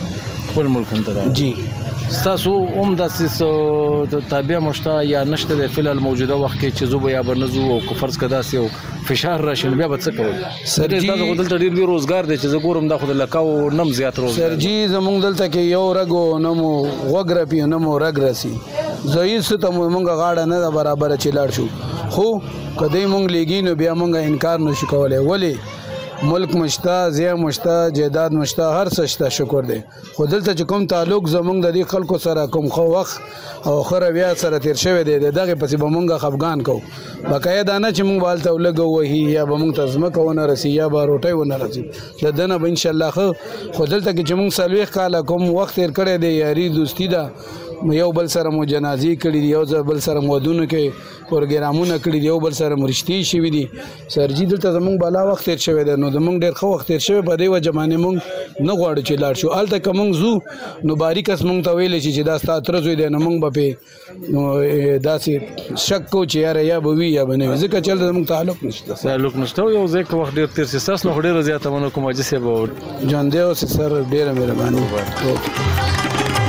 ته جی تاسو هم د تابع مشته یا نشته د فعل موجوده وخت کې چې زوب یا برنزو او فرض کدا سي او فشار راشن بیا به څه کوي سر جی تاسو دلته ډیر روزګار دي چې زه ګورم د خود لکاو نم زیات روزګار سر جی زمونږ دلته کې یو رګو نمو وګرپی نمو رګ راسي زوی ست مونږه غاړه نه برابر چلاړ شو خو کدی مونږ لګی نو بیا مونږه انکار نشو کولای ولی ملک مشتا زیا مشتا جیداد مشتا هر سشتا شکر دی خو دلته چې کوم تعلق زمونږ د دې خلکو سره کوم خو وخت او خره بیا سره تیر شوی دی دغه پسې به مونږه خفغان کو باقاعده نه چې مونږ بالته ولګو وهي یا به مونږ تزمه کوونه رسی یا به روټي ونه رسی د دنه به ان شاء الله خو دلته کې چې مونږ سلويخ کاله کوم وخت تیر کړی دی یاري دوستی دا یو بل سره مو جنازي کړي دی یو بل سره مودونه کې پروګرامونه کړي دی یو بل سره مرشتي شوی دی سر جی دلته زمونږ بالا وخت تیر شوی دی نو زمونږ ډېر خو وخت تیر شوی په دې وجه باندې مونږ نه غواړو چې لاړ شو الته کوم زو نو باریک اس مونږ ته ویل چې دا ستاتره زوی دی نو مونږ به په داسې شک کو چې یاره یا به وي یا به نه ځکه چې زمونږ تعلق نشته یو ځکه وخت ډېر تیر ساس نو ډېر زیاته مونږ کوم چې سه به جان دی او سر ډېر مهرباني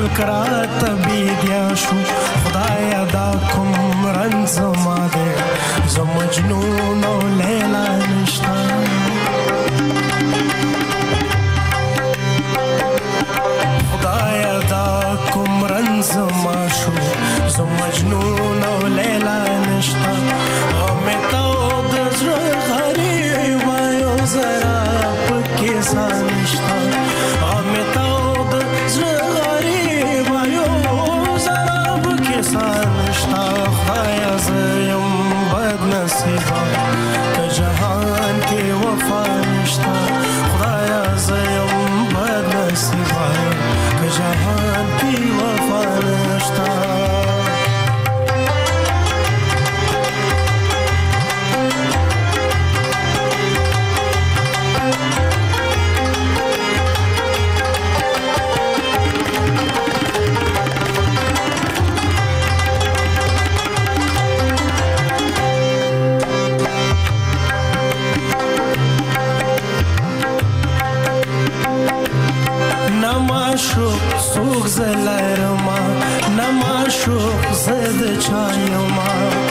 ملک رات بیدیا شو خدایا دا کوم رنز ما دے زه مجنون او لیلا نشتا خدایا دا کوم رنز ما شو زه مجنون او لیلا نشتا غم تو د زړه غریب یو زرا پکې ځان نشتا غم تو د زړه غریب یو زرا پکې ځان نشتا خدایا زه یم بد نصیبه که جهان کې وفا نشتا خدایا زه یم بد نصیبه که جهان کې وفا نشتا نماشوق سوق زلایرما نماشوق زد چایما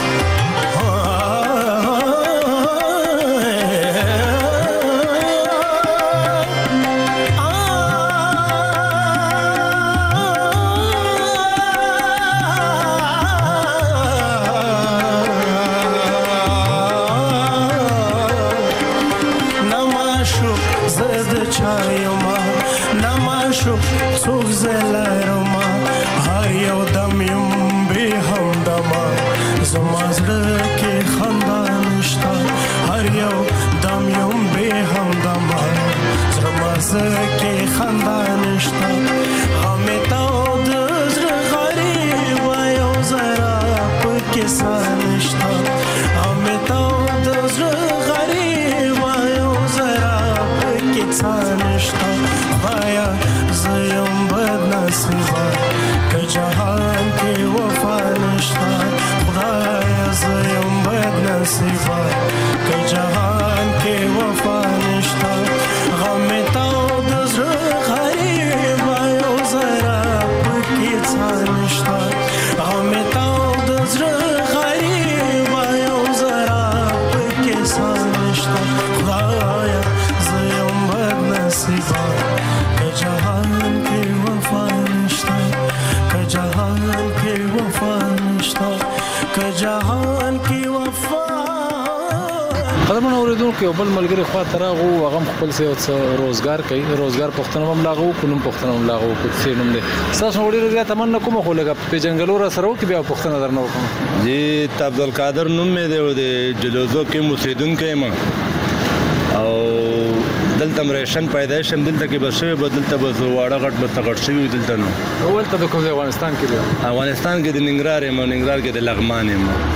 نماشوق زد چایما نماشوق څوک زلایرما هر یو دم یم به همدما زما زړه کې خندا نشتا هر یو دم یم به همدما زما زړه کې خندا نشتا غم تو د زړه غریب یو زرا پکې ځان نشتا غم تو د زړه غریب یو زرا پکې ځان نشتا خدایا زه یم بد نصیبه که جهان کې وفا نشتا خدایا زه یم بد نصیبه که جهان کې وفا نشتا غم تو د زړه غریب یو زرا پکې ځان نشتا غم تو د زړه غریب یو زرا پکې ځان نشتا خدایا زه یم بد نصیبه جهان کې وفا نشتا که جهان کې وفا نشتا که جهان کې وفا قدمونه اوریدونکو یو بل ملګری خوا ته راغو هغه خپل څه روزګار کوي روزګار پښتنه هم لاغو کوم پښتنه هم لاغو په څه نوم دي تاسو وړي زیات تمنا کوم خو لګ په جنگلو را سره کې بیا پښتنه درنه وکم جی عبدالقادر نوم مې دی د جلوزو کې مسیدونکو ما او دلته مریشن پیدا شم دلته کې بس بدلته بس واړه غټ مستغټ شوی دلته نو اول ته کوم افغانستان کې دی افغانستان کې د ننګرهار کې د لغمان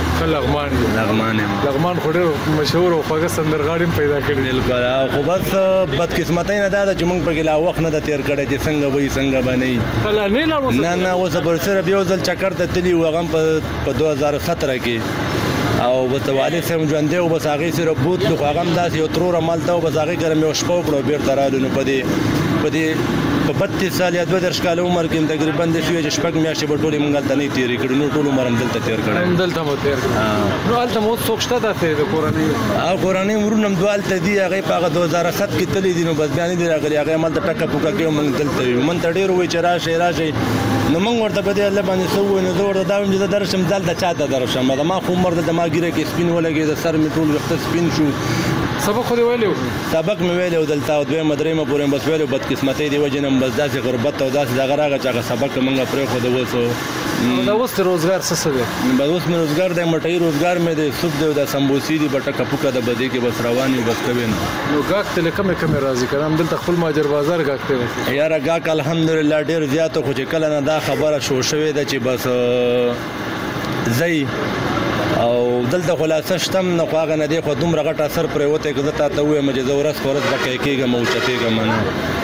لغمان خو ډېر مشهور او خوږه سندرغاړي پیدا کړی بالکل خو بس بدقسمتۍ نه دا چې موږ په لا وخت نه د تیر کړی چې څنګه وای څنګه باندې نه اوس پر سره بیا ځل چکر ته تلی وغم په 2017 کې او بتواله سم ژوندې او بس هغه سره بوت لو هغه داس یو ترور عمل ته بس هغه ګرم یو شپه کړو بیر ترالو نو په 32 سال یا 2 کال عمر کې تقریبا د شوې شپږ میاشتې په ټولې مونږ ته نه تیرې کړو نو ټول عمر هم دلته تیر کړو دلته مو تیر کړو نو البته مو څوک شته د قرآني ورونم دوالته دی هغه په 2007 کې تللی دي نو بس بیان دي راغلي هغه عمل ته ټکه پوکا کې مونږ دلته مون ته ډیر وای چې راشه نو مونږ ورته په دې الله باندې سوې نو زه ورته داوم چې درشم دلته چاته درشم ما خو مرده د ما ګیره کې سپین ولګي د سر می ټول وخت سپین شو سبق خو دی ویلو سبق مې ویلو دلته او دوی مدرې ما پورې بس ویلو بد قسمتۍ دی وجنم بس داسې غربت او داسې دغه راغی چې سبق مونږ پرې خو د وسو دا اوس روزګار څه دی بس اوس مې روزګار دی مټۍ روزګار مې دی سوب دی د سمبوسي دی بټه کپوکا د بدې کې بس رواني بس کوي نو ګاک تل کم راځي کړم دلته خپل ماجر بازار ګاک ته یاره ګاک الحمدلله ډیر زیات خو چې کله نه دا خبره شو شوې ده چې بس زئی او دلته خلاصه شتم نو هغه نه دی خو دومره غټ اثر پرې وته کړه ته وې مجه زورس خورس بکې کېګم او چتېګم نه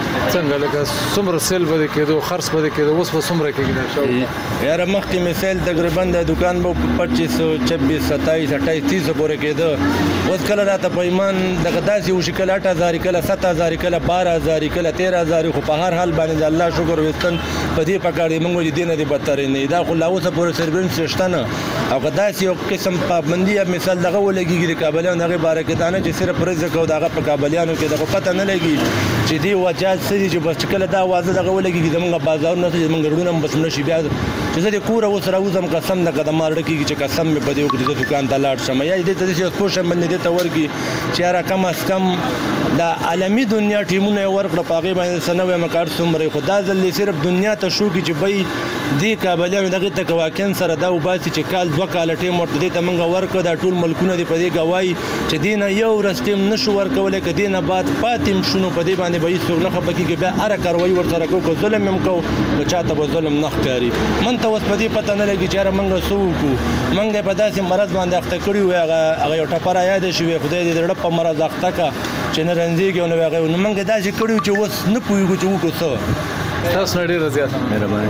څنګه لکه څومره سیل به کېدو خرڅ به کېدو اوس به څومره کېږي دا شاوخوا یاره مخکې مې سیل تقریبا د دکان به 2500 26 27 28 30 پورې کېده اوس کله راته په ایمان دغه داسې وشي کله 8000 کله 7000 کله 12000 کله 13000 خو په هر حال باندې د الله شکر وستن په دې پکار دی موږ دې نه دي بدترین نه دا خو لا اوسه پورې سروینس شته نه او که داسې یو قسم پابندي مثال دغه ولګېږي د کابلیانو هغې باره کې دا نه چې صرف رزق او د هغه په کابلیانو کې دغه پته نه لګي چې دې وجات څه دي چې بس چې کله دا اوازه دغه ولګېږي زموږ بازارونه څه زموږ ګډونه هم بس نه شي بیا چې زه د کوره اوس راوځم قسم ده که د ما زړه کېږي چې قسم مې په دې وکړي زه دوکان ته لاړ شم یا دې ته داسې یو څو شی باندې دې ته ورکړي چې یاره کم از کم د عالمي دنیا ټیمونه یې ورکړه په هغې باندې څه نوی مکار څومره خو دا ځل صرف دنیا ته شو کړي چې بی دې کابلیانو دغې ته که واقعا سره دا وباسي چې کال 2 کاله ټیم ورته دې ته موږ ورکړه دا ټول ملکونه دې په دې ګواهي چې دې نه یو ورځ ټیم نه شو ورکولی که دې نه بعد پاتې هم شو نو په دې باندې به هېڅوک نه خفه کېږي بیا هره کاروایي ورسره کوو که ظلم هم کوو نو چا ته به ظلم نه ښکاري من ته اوس په دې پته نه لګي چې یاره موږ څه وکړو موږ یې په داسې مرض باندې اخته کړي وو هغه یو ټپره یاده شوې خدای دې د زړه په مرض اخته کړه چې نه رنځېږي او نه هغه نو موږ یې داسې کړي وو چې اوس نه پوهېږو چې وکړو څه تاسو نه ډېره زیاته مهرباني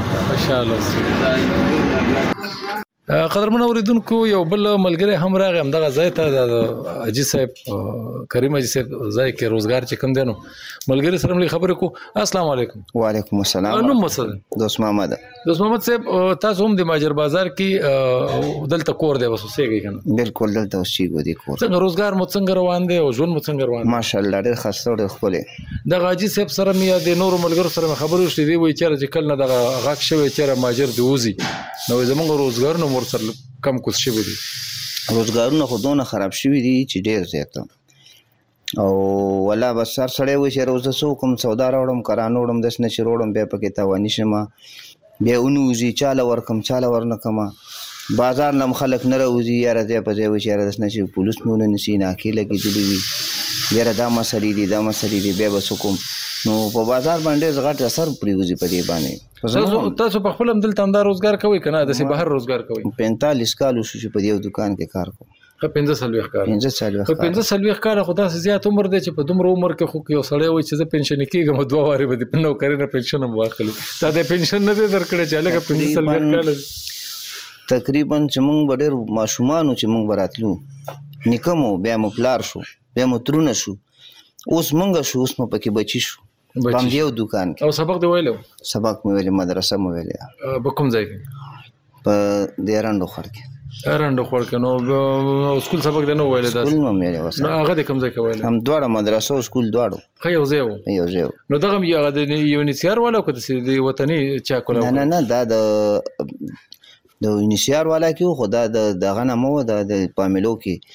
ماشاءالله قدرمن اوریدونکو یو بل ملګری هم راغی همدغه ځای ته د حاجي صاحب کریم حاجي صاحب ځای کې روزګار چې کوم دی نو ملګری سره ملي خبرې کو السلام علیکم وعلیکم السلام نو مسد دوست محمد صاحب تاسو هم د ماجر بازار کې دلته کور دی وسو سیږي کنه بالکل دلته اوسېږو دی کور څنګه روزګار مو څنګه روان دی او ژوند مو څنګه روان دی ماشاءالله ډېر خسته ډېر ښکلی د حاجي صاحب سره مې د نورو ملګرو سره خبرې وشلې دی وایي چې کله نه دغه غاښ شوی چې ماجر دی وځي نو زموږ روزګار نو مور سره کم کوس شوی دي روزګارونه خو دونه خراب شوي دي چې ډېر زیاته او ولا بس سر سړی وایي چې روزه څه وکړم سودا راوړم کرانه وړم داسې نه چې روړم بیا پکې تاواني شمه بیا ونوځي چاله ورکم چاله ورنه کمه بازار نه هم خلک نه راوځي یاره ځای په ځای وایي چې یاره داسې نه چې پولیس مې ونه نیسي ناکې لګېدلي وي یاره دا مسلې دي دا مسلې دي بیا به څه کوم نو په بازار باندې غټ اثر پرېوځي په دې باندې تاسو په خپل هم دلته همدا روزګار کوئ که نه داسې بهر روزګار کوئ 45 کال وشو چې په دې یو دوکان کې کار کوم ښه 45 کال 45 کال خو داسې زیات عمر دی چې په دومره عمر کې خو یو سړی وایي چې زه پنشن کېږم 2 وارې به د نوکرۍ نه پنشن هم واخلي دا د پنشن نه دی درکړی چې هلکه 45 کاله تقریبا چې موږ به ډېر ماشومانو چې موږ به راتلو نیکه مو بیا مو پلار شو بیا مو ترونه شو اوس موږ شو اوس مو پکې بچي شو په همدې یو دوکان کې او سبق دی ویلی سبق مې ویلې مدرسه مې ویلې په کوم ځای کې په د رنډو خور کې رنډو خور کې نو سکول سبق دی نه ویلی سکول مې ویلې وسه نو هغه د کوم ځای کې ویلی هم دواړه مدرسه او سکول دواړو ښه یو ځای و یو ځای و نو دغه هغه د یونیسیار والا که د وطني چاکولا نه نه دا د یونیسیار والا کې خو دا دغه نه مو د پاملو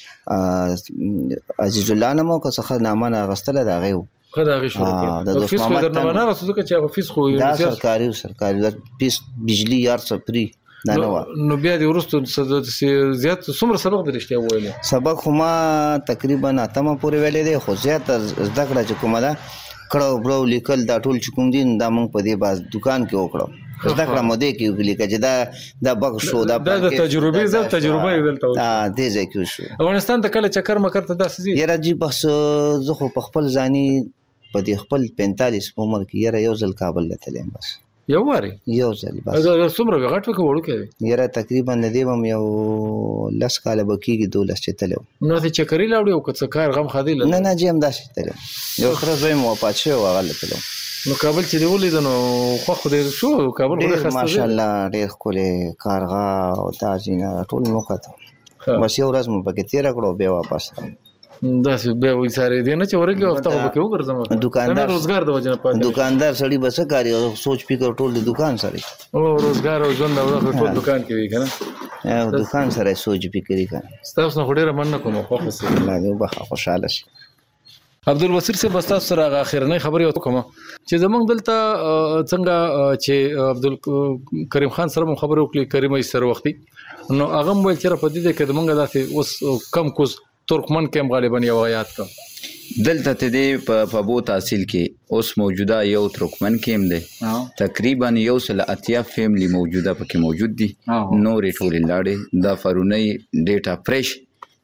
کې عزیز الله نه مو که څه نامه نه اخیستله د هغې و ښه د هغې شروع فیس خو درنه به نه راسو ځکه چې هغه فیس خو دا سرکاري فیس بجلي هر څه فري دا نه وه نو بیا د وروسته زیات څومره سبق د رښتیا وویلی سبق خو ما تقریبا 8مه پورې ویلی دی خو زیاته زده کړه چې کومه ده کړه وړه لیکل دا ټول چې کوم دي دا موږ په دې باز دوکان کې وکړو زده کړه مو دې کې ولیکه چې دا بغ شو دا د تجربې زیات تجربه یې دلته دې ځای کې وشو افغانستان ته کله چکر مکر ته داسې ځي یاره جي بس زه خو په خپل ځاني په دې خپل 45 په عمر کې یاره یو ځل کابل ته تللی یم بس یو وارې یو ځل بس څومره غټ وکړه وړوکی دی یاره تقریبا د دې به م یو 10 کاله به کېږي 12 چې تللی وم نو ته چکري لاوړې او که څه کار غم ښادي نه نه جی همداسې تللی وم یو خره زوی مې وفات شوی و هغه له تللی وم نو کابل چې دې ولید نو خوښ خو دې شو کابل خو دې خسته ماشاءالله ډېر ښکلی کارغه او دا ځینه ټول مې وکتل بس یو ورځ مې پکې تېره کړه او بیا واپس داسې بیا وایي سارې دی نه چې ورکې هفته خو پکې وګرځم دوکاندار روزګار د وجه نه پاتې دوکاندار سړي به څه کاري سوچ فکر ټول د دوکان سره او روزګار او ژوند او ټول دوکان کې وي که نه دوکان سره سوچ فکر یې کوي ستاسو نه خو ډېره مننه کوم خوښه سي الله دې وبخښه خوشحاله شي عبدالبصیر صاحب ستاسو سره هغه اخرنۍ خبرې وکړم چې زموږ دلته څنګه چې عبدالکریم خان سره مو خبرې وکړې کریم حاجي سره وختي نو هغه هم ویل چې په دې ځای کې زموږ داسې اوس کم کوز ترکمن کې هم غالبا یو یاد کړم دلته ته دی په بو تحصیل کې اوس موجوده یو ترکمن کې هم دی تقریبا 180 فیملی موجوده پکې موجود دي نورې ټولې لاړې دا فرونی ډیټا فریش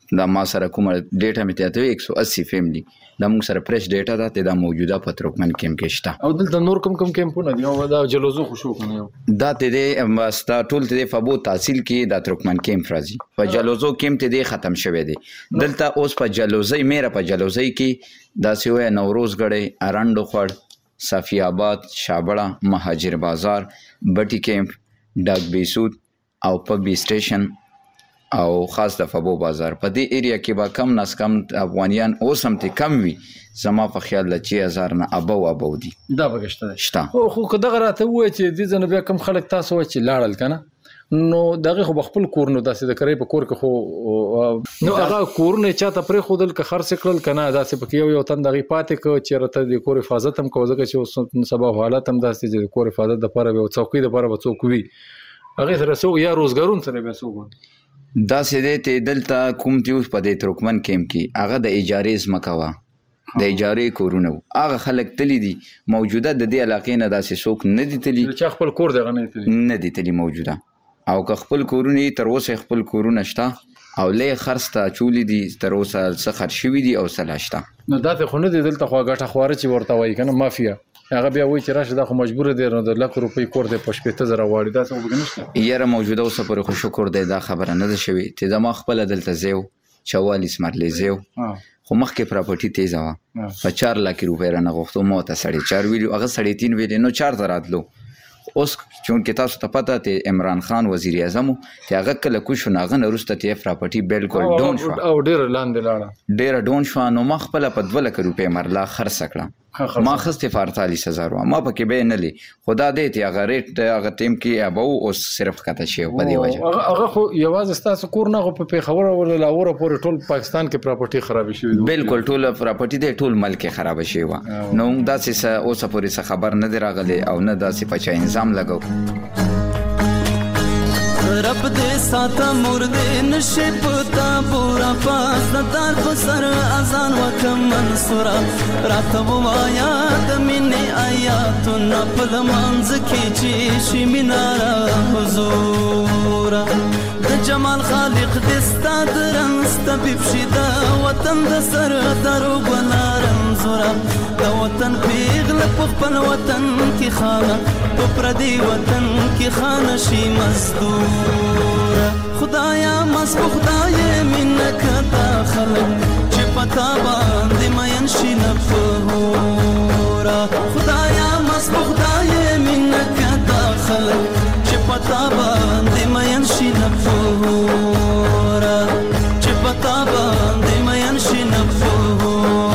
دا ما سره کومه ډیټا مې ته 180 فیملی دا موږ سره فرش ډیټا ده ته دا موجوده په ترکمن کیمپ کې شته. او دلته نور کوم کیمپونه دي او دا جلوزو خوشو کنه دا ته مستا ټول ته فبو تحصیل کې دا ترکمن کیمپ راځي په جلوزو کیمپ ته ختم شوه دي. دلته اوس په جلوزي میرا په جلوزي کې دا سیوه نوروز غړې اراندو خړ صفی آباد شابړه مهاجر بازار بټي کیمپ ډاک بیسود او پګبي سټیشن او خاص د فبو بازار په دې ایریا کې با کم ناس کم افغانیان اوس هم ته کم وي زما په خیال د 6000 نه ابو دي دا بغشته شته. خو کداغه راته وای چې دې ځنه بیا کم خلک تاسو چې لاړل کنه نو دغه خو خپل کور نو داسې د کرای په کور کې خو نو هغه کورونه چاته پرې خودل که خرڅ کړل کنه داسې پکې یو تن دغه پاتې کو چې رته د کور حفاظت هم کوزه چې سبا حالت هم داسې چې کور حفاظت د لپاره به څوکۍ د لپاره څوک وي هغه سره سو یا روزګارون سره به سو دا سې ته دلته کوم تیوس په دې ترکمن کیمپ کې هغه د اجارې زمکوا د اجارې کورونه هغه خلک تللی دي موجوده د دې علاقې نه داسې څوک نه دي تللی چې خپل کور دغه نه دي تللی موجوده او که خپل کورونه تر اوسه خپل کورونه شته او لې خرڅ ته چولې دي تر اوسه څه خرڅ شوي دي او سلاشته نو دا ته خو نه دي دلته خو غټه خواره چې ورته وایي کنه مافیا هغه بیا وایي چې راشه دا خو مجبور دي نو د 1,00,000 روپۍ کور دی په 15000 غواړي دا څه وګڼشته یاره موجوده اوسه پر خو شکر دی دا خبره نه ده شوي چې زما خپل دلته زیو 44 مرلې زیو خو مخکې پراپرټي تیز وه په 4 لک روپۍ رانه غوښتو ما ته 4.5 ویلو هغه 3.5 ویلې نو 4 ته راتلو اوس چونکې تاسو ته پته ته عمران خان وزیر اعظم چې هغه کله کو شو هغه وروسته ته پراپرټي بالکل ډون شو او ډیر لاندې لاړه ډیر ډون شو نو ما خپل په 2 لک روپۍ مرلا خرڅ کړم ما خسته 48000 ما پکې به نه لې خدا دې ته هغه ریټ هغه ټیم کې ابو اوس صرف کته شی په دی وجه هغه خو یوازې تاسو کور نه په پیښور او لاهور پورې ټول پاکستان کې پراپرټي خراب شوی بالکل ټول پراپرټي دې ټول ملک خراب شوی و نو داسې اوس پورې خبر نه دی راغلی او نه داسې پچا انظام لګو رب دې ساته مرده نشي پتا پورا پاس دار بسر اذان وکم منصورا راتو وایا د مینې آیاتونه په منځ کې چې شي مینارا حضور د جمال خالق دې ستاد رنست بفشدا وطن د سر درو بلارم زورا د وطن پیغل په خپل وطن کې خانه په پردي وطن کې خانه شي مزدور خدایا مسبو خدای منک داخل چې پتا باندې مین شي نفورا خدایا مسبو خدای منک داخل چې پتا باندې مین شي نفورا چې پتا باندې مین شي نفورا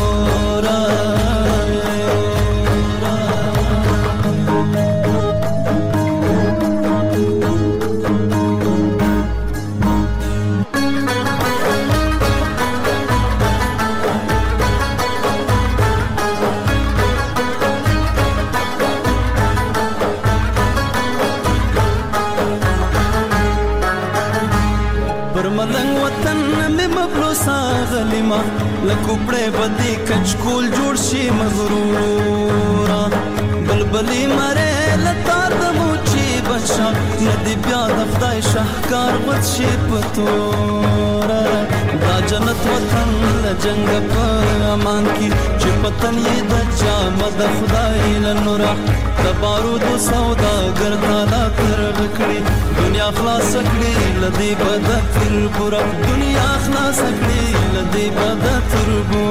لکوپړې بدی کچکول جوړ شي مغرورا بلبلی مره لتار د موچی بچا ندی بیا د خدای شاهکار غوت شي پتورا دا جنت وطن لجنګ په امان کی چې پتن یې د چا مد خدای لنورا د بارود سودا ګرځالا تر بکړي دنیا خلاص کړي لدی بد تر پورا دنیا خلاص کړي لدی بد تر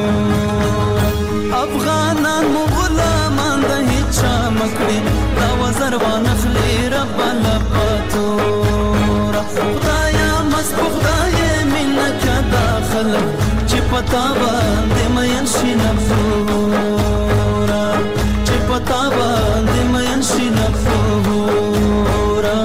افغانان مغلامان د هیچا مکړي دا وزر وانخلی رب لپتورا خدایا مسبو خدای منک داخل چې پتا باندې مین شي نفورا چې پتا باندې مین شي نفورا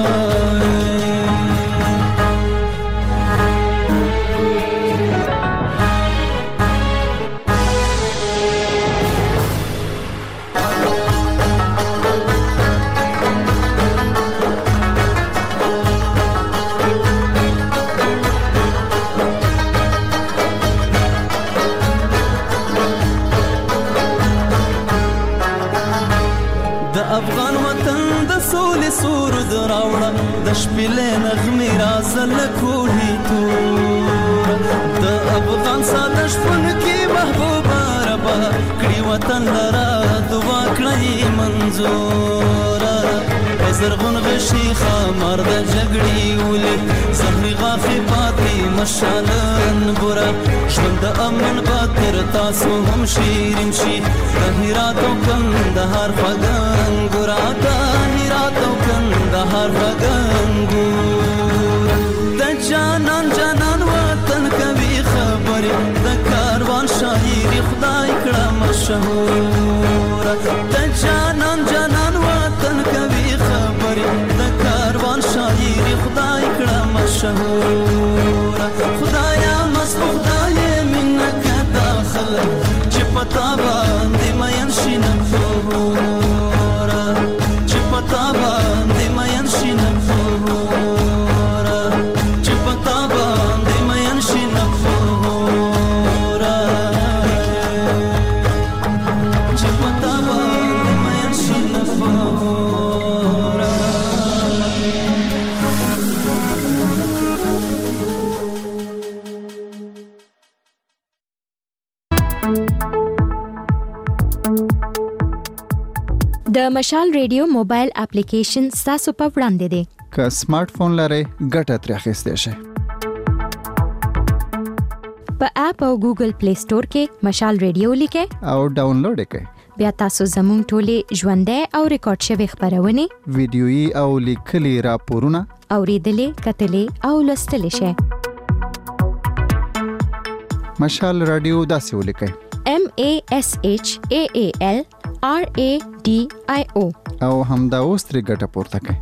افغان وطن د سولې سرود راوړه د شپېلې نغمې رازه له کوهي تور د افغان ساده شپون کې محبوبه ربا کړي وطن لرا دعا کړی منظوره زرغون غشي خمر د جګړې ولې زخمي غافي پاتې مشالن ګورا ژوند د امن باتر تاسو هم شیرین شي د هرات او کندهار فغان ګورا د هرات او کندهار فغان ګورا د جانان جانان وطن کوي خبرې د کاروان شاعري خدای کړه مشهور د جانان جانان وطن کوي خبرې د کاروان شاعري خدای کړه مشهور خدایا مست خدای مینه کدا خلک چې پتا باندې مین شي نفور چې پتا باندې مین شي نفور چې پتا باندې مین شي نفور چې پتا باندې مین شي نفور د مشال ریډیو موبایل اپلیکیشن ستاسو په وړاندې دی که سمارټ فون لرئ ګټه ترې اخیستی شئ په اپ او ګوګل پلی سٹور کې مشال ریډیو لیکئ او ډاونلوډ یې کړئ بیا تاسو زموږ ټولې ژوندۍ او ریکارډ شوې خپرونې ویډیويي او لیکلي راپورونه اوریدلې کتلې او لوستلې شئ مشال رادیو داسې ولیکئ MASHAALRADIO او همدا اوس ترې ګټه پورته کړئ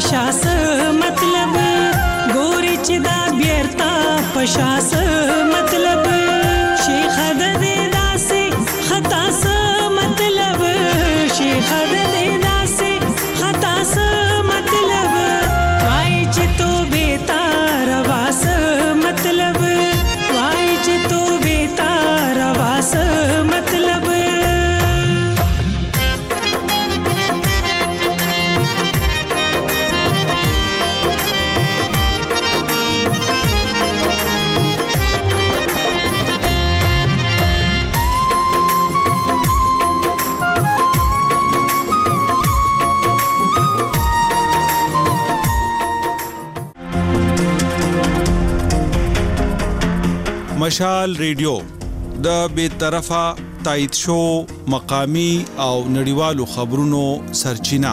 پشاس مطلب ګوري چې دا بیرتا پشاس مطلب شیخ د دې داسې خطا س مطلب شیخ د دې داسې خطا س مطلب وای چې تو بیتا رواس مطلب وای چې تو بیتا رواس مطلب مشال ریډیو د بیطرفه تایید شو مقامی او نړیوالو خبرونو سرچینه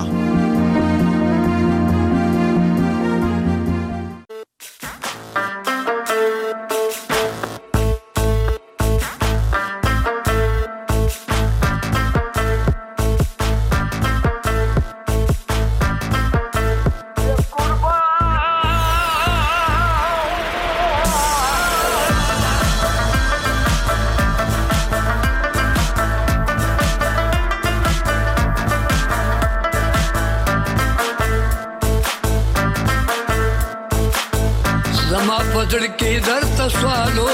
पजड़ के दर्द स्वालो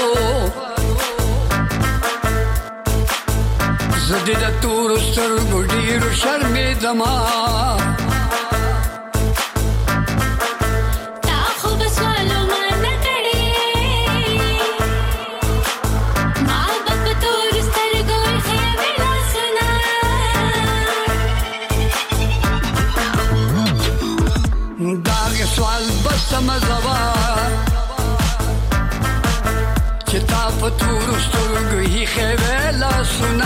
जदीद तूर सर गुडीर शर्मे दमा सवाल बस समझवा चिता पतूर सुर्ग ही खेवेला सुना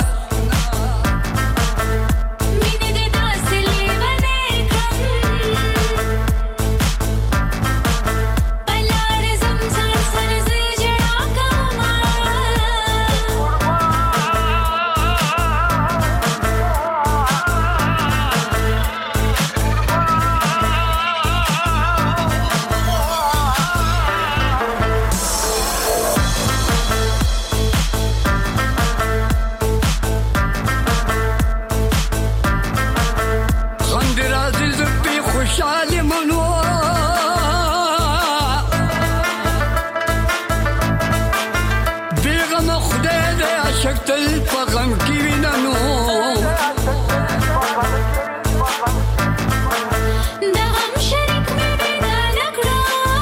मीने दे दासले बने कम पलार जमसार सर से जड़ा कमा खुशहाली मनो बेगम खुदे दे अशक्तल पगम की ननो दगम शरीक में बेदा लगड़ा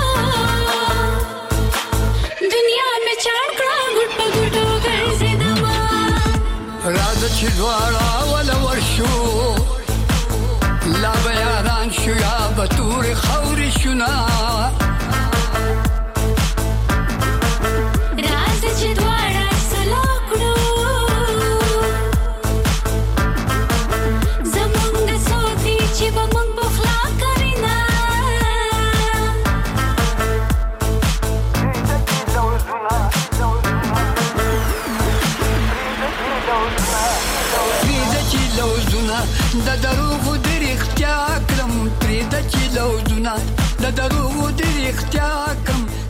दुनिया में चार कड़ा गुट पगुट हो गए से दमा राज छिदवाड़ा वाला वर्षो لا بیاران شو یا بطور خوری شنا راز چې دواړه سلاکړو زمونږ سوتي چې به مونږ بخلا کرینا پریده چې لوزونه د دروغو اختیا کړم پرې د چې لوزونه د دروغو د اختیا کړم